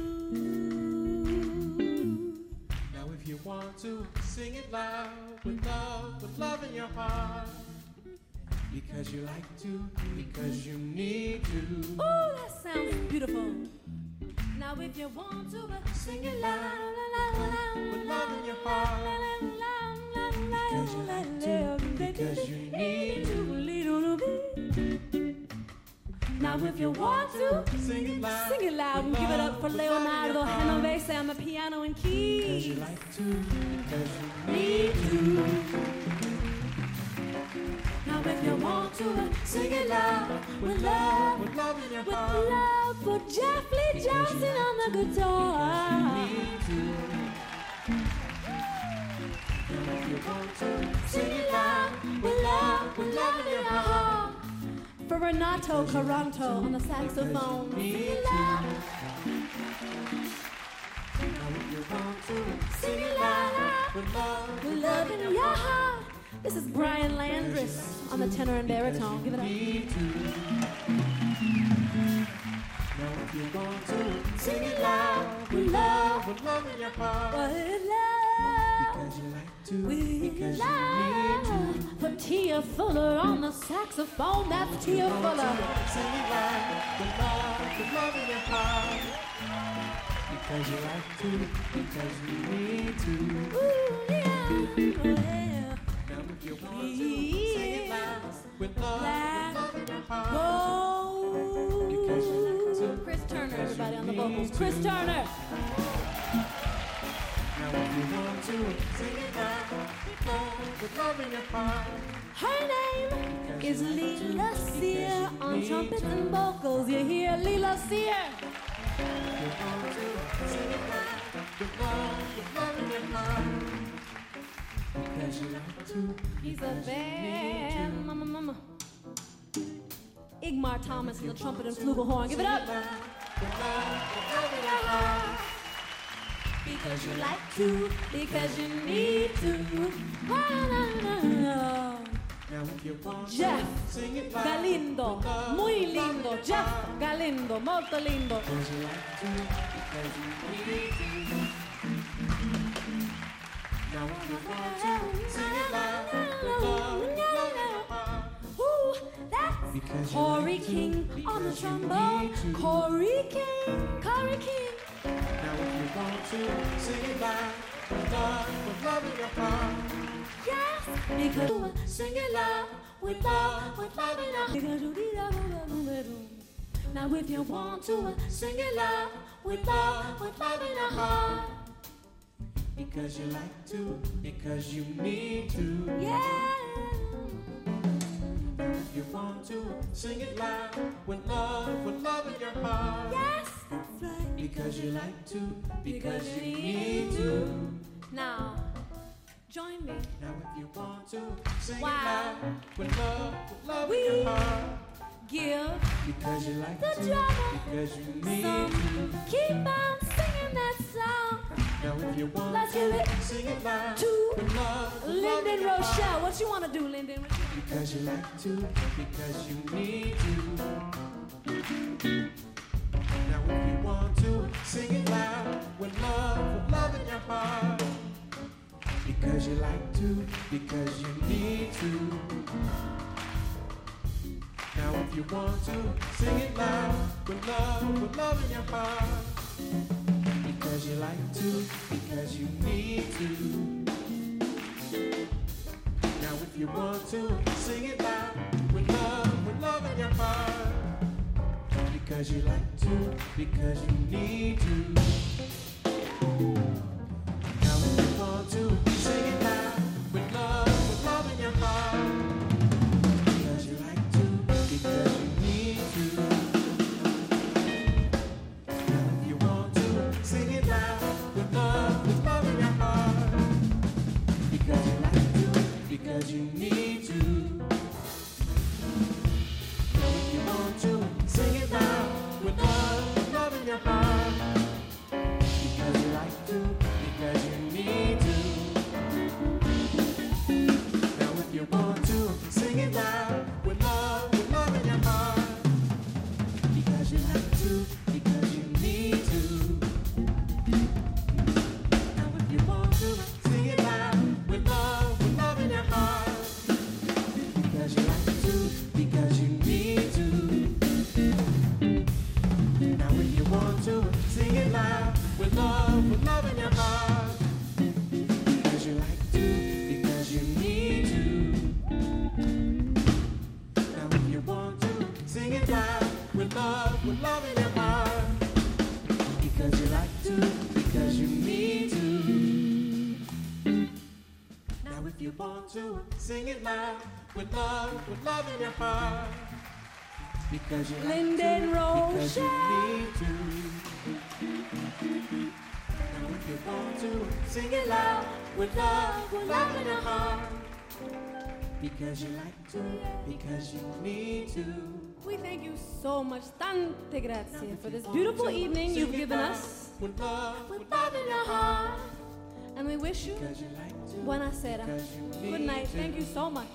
Now if you want to, sing it loud. With love, with love in your heart. Because you like to, because you need to. Oh, that sounds beautiful. Now if you want to, uh, sing it loud. With love in your heart. Because you like to, because you need to. Now if you want to, Sing it loud. sing it loud and give it up for Leonardo Genovese on the piano and Because keys. you like to, because you need to. Now if you want to, uh, sing it loud with love, With love in your with heart. love for Jeff Lee Johnson on the guitar. Need to. Now if you want to, Sing it loud with love, with love in your heart. For Renato Caranto on the saxophone. Sing it loud, now if you want to, sing it loud, with love, with love in your heart. This is Brian Landris on the tenor and baritone. Give it up. need to. Now if you want to, Sing it loud with love, with love in your heart. with love. Because you like to, With because you need to. love for Tia Fuller on the saxophone. That's Tia Fuller. Sing it loud, with love, with love in your heart. Because you like to, because you need to. Ooh, yeah. Yeah. Now if you want to, sing it loud, with love, with love in your heart. Because you like Whoa. to, Chris Turner, because everybody you on the need vocals. to. Chris Turner. Now if you want to, sing it loud, with love, with love in your heart. Her name is Leela Sear on trumpets and vocals. You hear Leela Sear? If you want to, sing it loud, with love, with love in your heart. Because you like to, He's a band. Mama, mama. Igmar Thomas on the trumpet and flugelhorn. Give it up. Because you like to, because you need to. Ah, na, na, na. now if you want to, Jeff sing it loud. Galindo, muy lindo. Jeff Galindo, molto lindo. Because you like to, because you need to. Now if you want to, sing it loud, with love, with love in your heart. Ooh, that's Because you Corey like to, King on the because you trombone. need to. Corey King, Corey King. Now if you want to, sing it loud, with love, with love in your heart. Yes, because you sing it loud with love, with love in our because you did that. Now if you want to sing it loud with love, with love in our heart. Because you like to, because you need to. Yeah. If you want to, sing it loud, with love, with love in your heart. Yes, that's right. Because you like to, because you need to. Now, Join me. Now if you want to sing Wow. it loud with love, with love We in your heart. Give Because you like the to, drummer because you need some. to. Keep on singing that song. Now if you want Let's to give it sing it loud to with love, with love in Lyndon your heart. Rochelle. What you want to do, Lyndon? Because you like to, because you need to. Now if you want to sing it loud with love, with love in your heart. Because you like to, because you need to. Now if you want to sing it loud with love, with love in your heart. Because you like to, because you need to. Now if you want to sing it loud with love, with love in your heart. Because you like to, because you need to. Now if you want to sing it loud with love, with love in your heart. Because you like to, because you need to. Now if you want to sing it loud with love, with love in your heart. Because you like to, because you need to. Now if you want to sing it loud with love, with love in your heart. Because you like to, because you need to. Now if you want to sing it loud with love, with love in your heart. Because you like to, because you need to. Now if you want to sing it loud with love, with love in your heart. Because you like to, because you need to. Now if you want to sing it loud with love, with love in your heart. Because you like to, because you need to. Now if you want to sing it loud with love, with love in your heart. Because you like to, because you need to. Now if you want to sing it loud with love, with love in your heart. Because you like Lyndon to, because you Rochelle. need to. Now if you want to sing it loud with love, with love in your heart. Because you like to, because you need to. We thank you so much, tante grazie, for this beautiful evening you've given us With love, with love in your heart. And we wish you because you like to. buonasera. Because you Good need night. to. Thank you so much.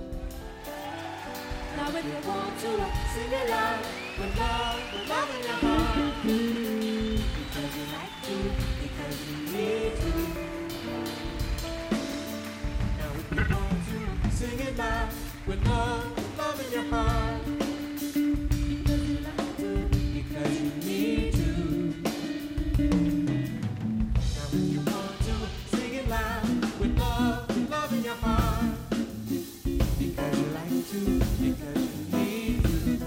Now if you want to sing it loud With love, with love in your heart. Because you like to, because you need to. Now if you want to sing it loud with love, with love in your heart. Because you like to, because you need to. Now if you want to sing it loud with love, with love in your heart. Because you like to, because you need to.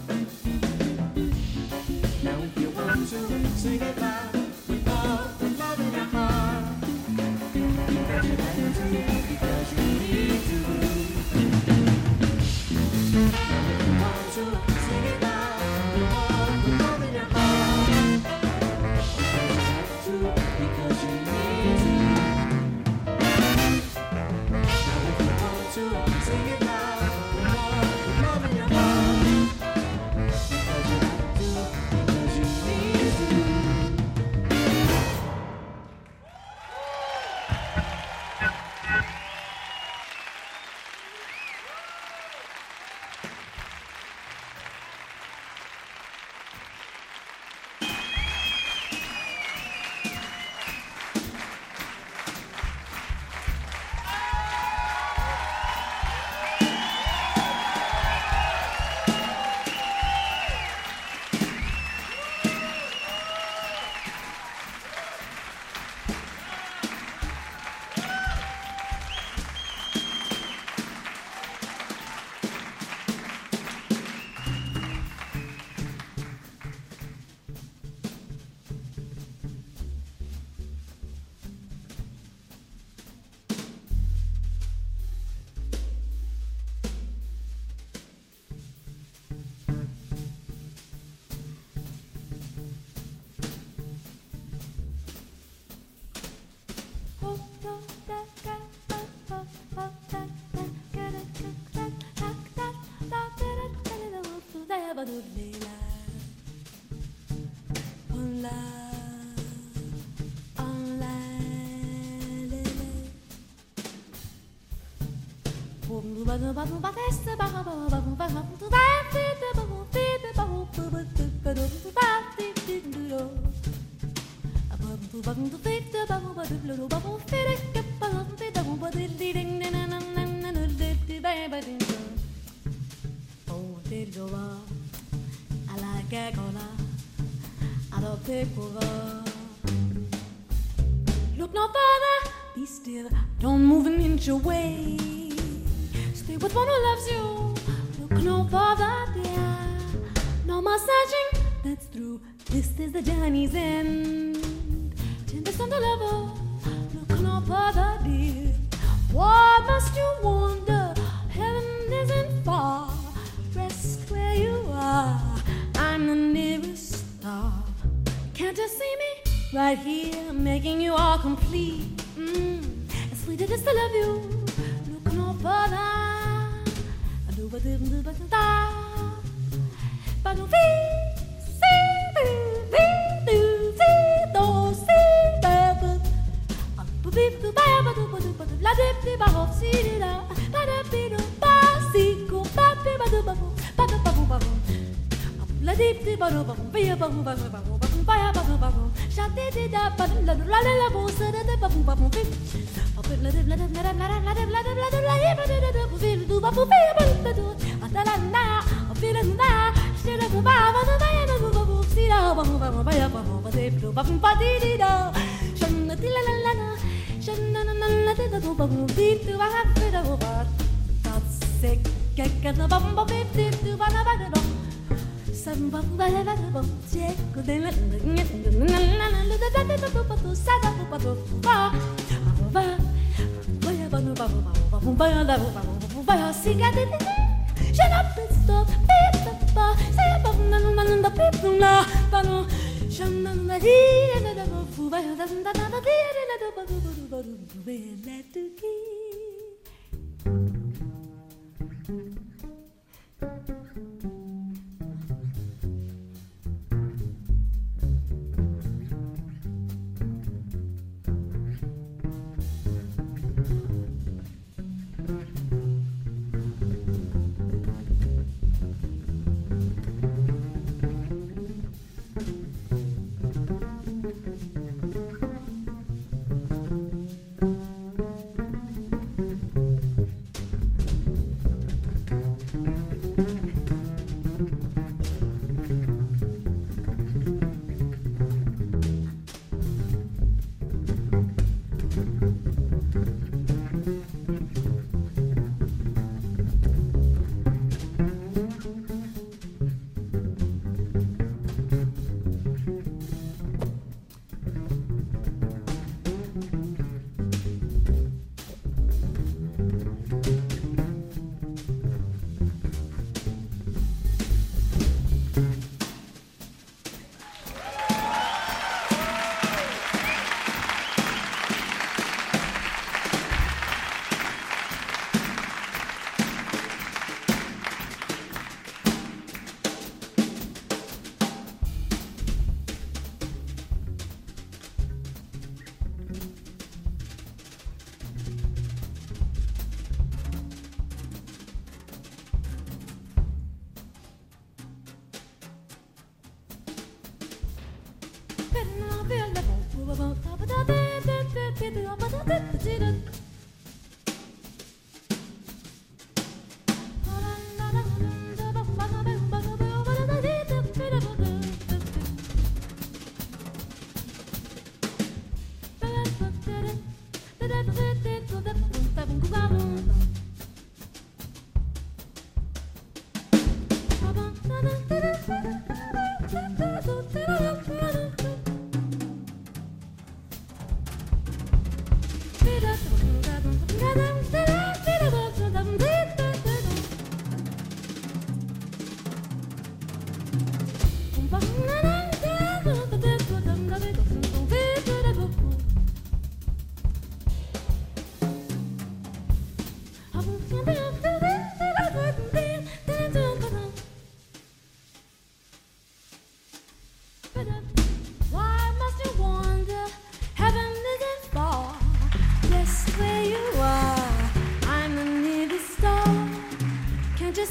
Now if you want to sing it loud with love, with love in your heart. Because you like to, because you need to. Now if you want to sing it loud with love, with love in your heart. Because you like to, because you need to. Now if you want to sing it loud with love, with love in your heart. Because you like to, because you need to. I like a cola, I don't pick over. Look no further, be still, don't move an inch away. Stay with one who loves you. Look no further, dear. No more searching, that's through. This is the journey's end. Tempest on the level. Look no further, dear. Why must you wander? Heaven isn't far. Rest where you are. I'm the nearest star. Can't you see me? Right here, making you all complete. Mm. As sweet as it is to love you. Look no further. I do ba do ba do da. Ba do fi si do fi do si do si ba ba. Ba bi do ba ba do ba do ba do la di di ba ho si di da. Ba da bi do ba si ko ba bi ba do ba bo ba do ba bo ba bo. La di di ba do ba bo bi ba bo ba ba ba bo. Baya ba ba ba, shati di da ba la la la la bo sa da da ba ba ba fi. Ba la la la la la la la la la la la la ba da da ba fi do ba ba ba ba do. Da la la, fi la na, shi la ba ba ba da ya na ba ba si da ba ba ba ba ya ba ba de do ba ba di di da. Shan di la la la la, shan na na na la da do ba ba fi do ba ha fi da ba. That's sick, get get ba ba ba fi do ba na ba da do. Some bum ba ba ba bum check go de la na na na na la da da da ba ba sa da ba ba ba ba ba ya ba no ba ba ba ba ya da ba ba ba ya si ga de de shut up and stop ba ba say ba na na na na ba na ba no shun na na di na da ba ba ya da da da di na da ba ba ba ba let to ki.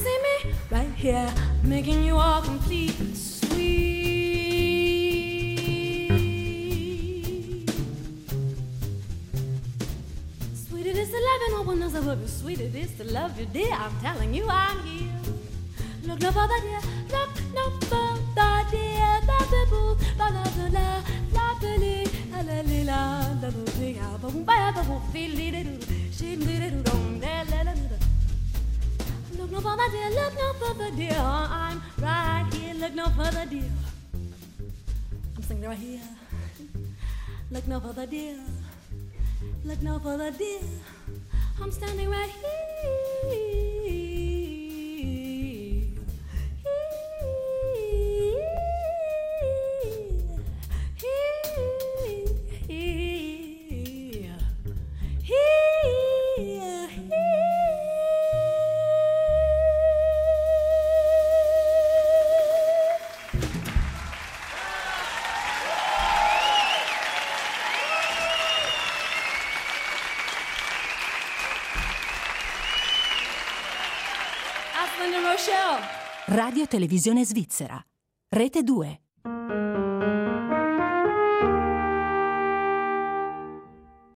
see me right here, making you all complete, sweet. Sweet it is to love you, no one knows I love you. Sweet it is to love you, dear. I'm telling you, I'm here. Look no further, dear. Look no further, dear. La la boo, la la la la, la la la la la la, la la la, boom, ba ba boom, feel it, she did it, don't la la la la. Look no further, dear. Look no further, dear. I'm right here. Look no further, dear. I'm singing right here. Look no further, dear. Look no further, dear. I'm standing right here. Radio Televisione Svizzera. Rete due.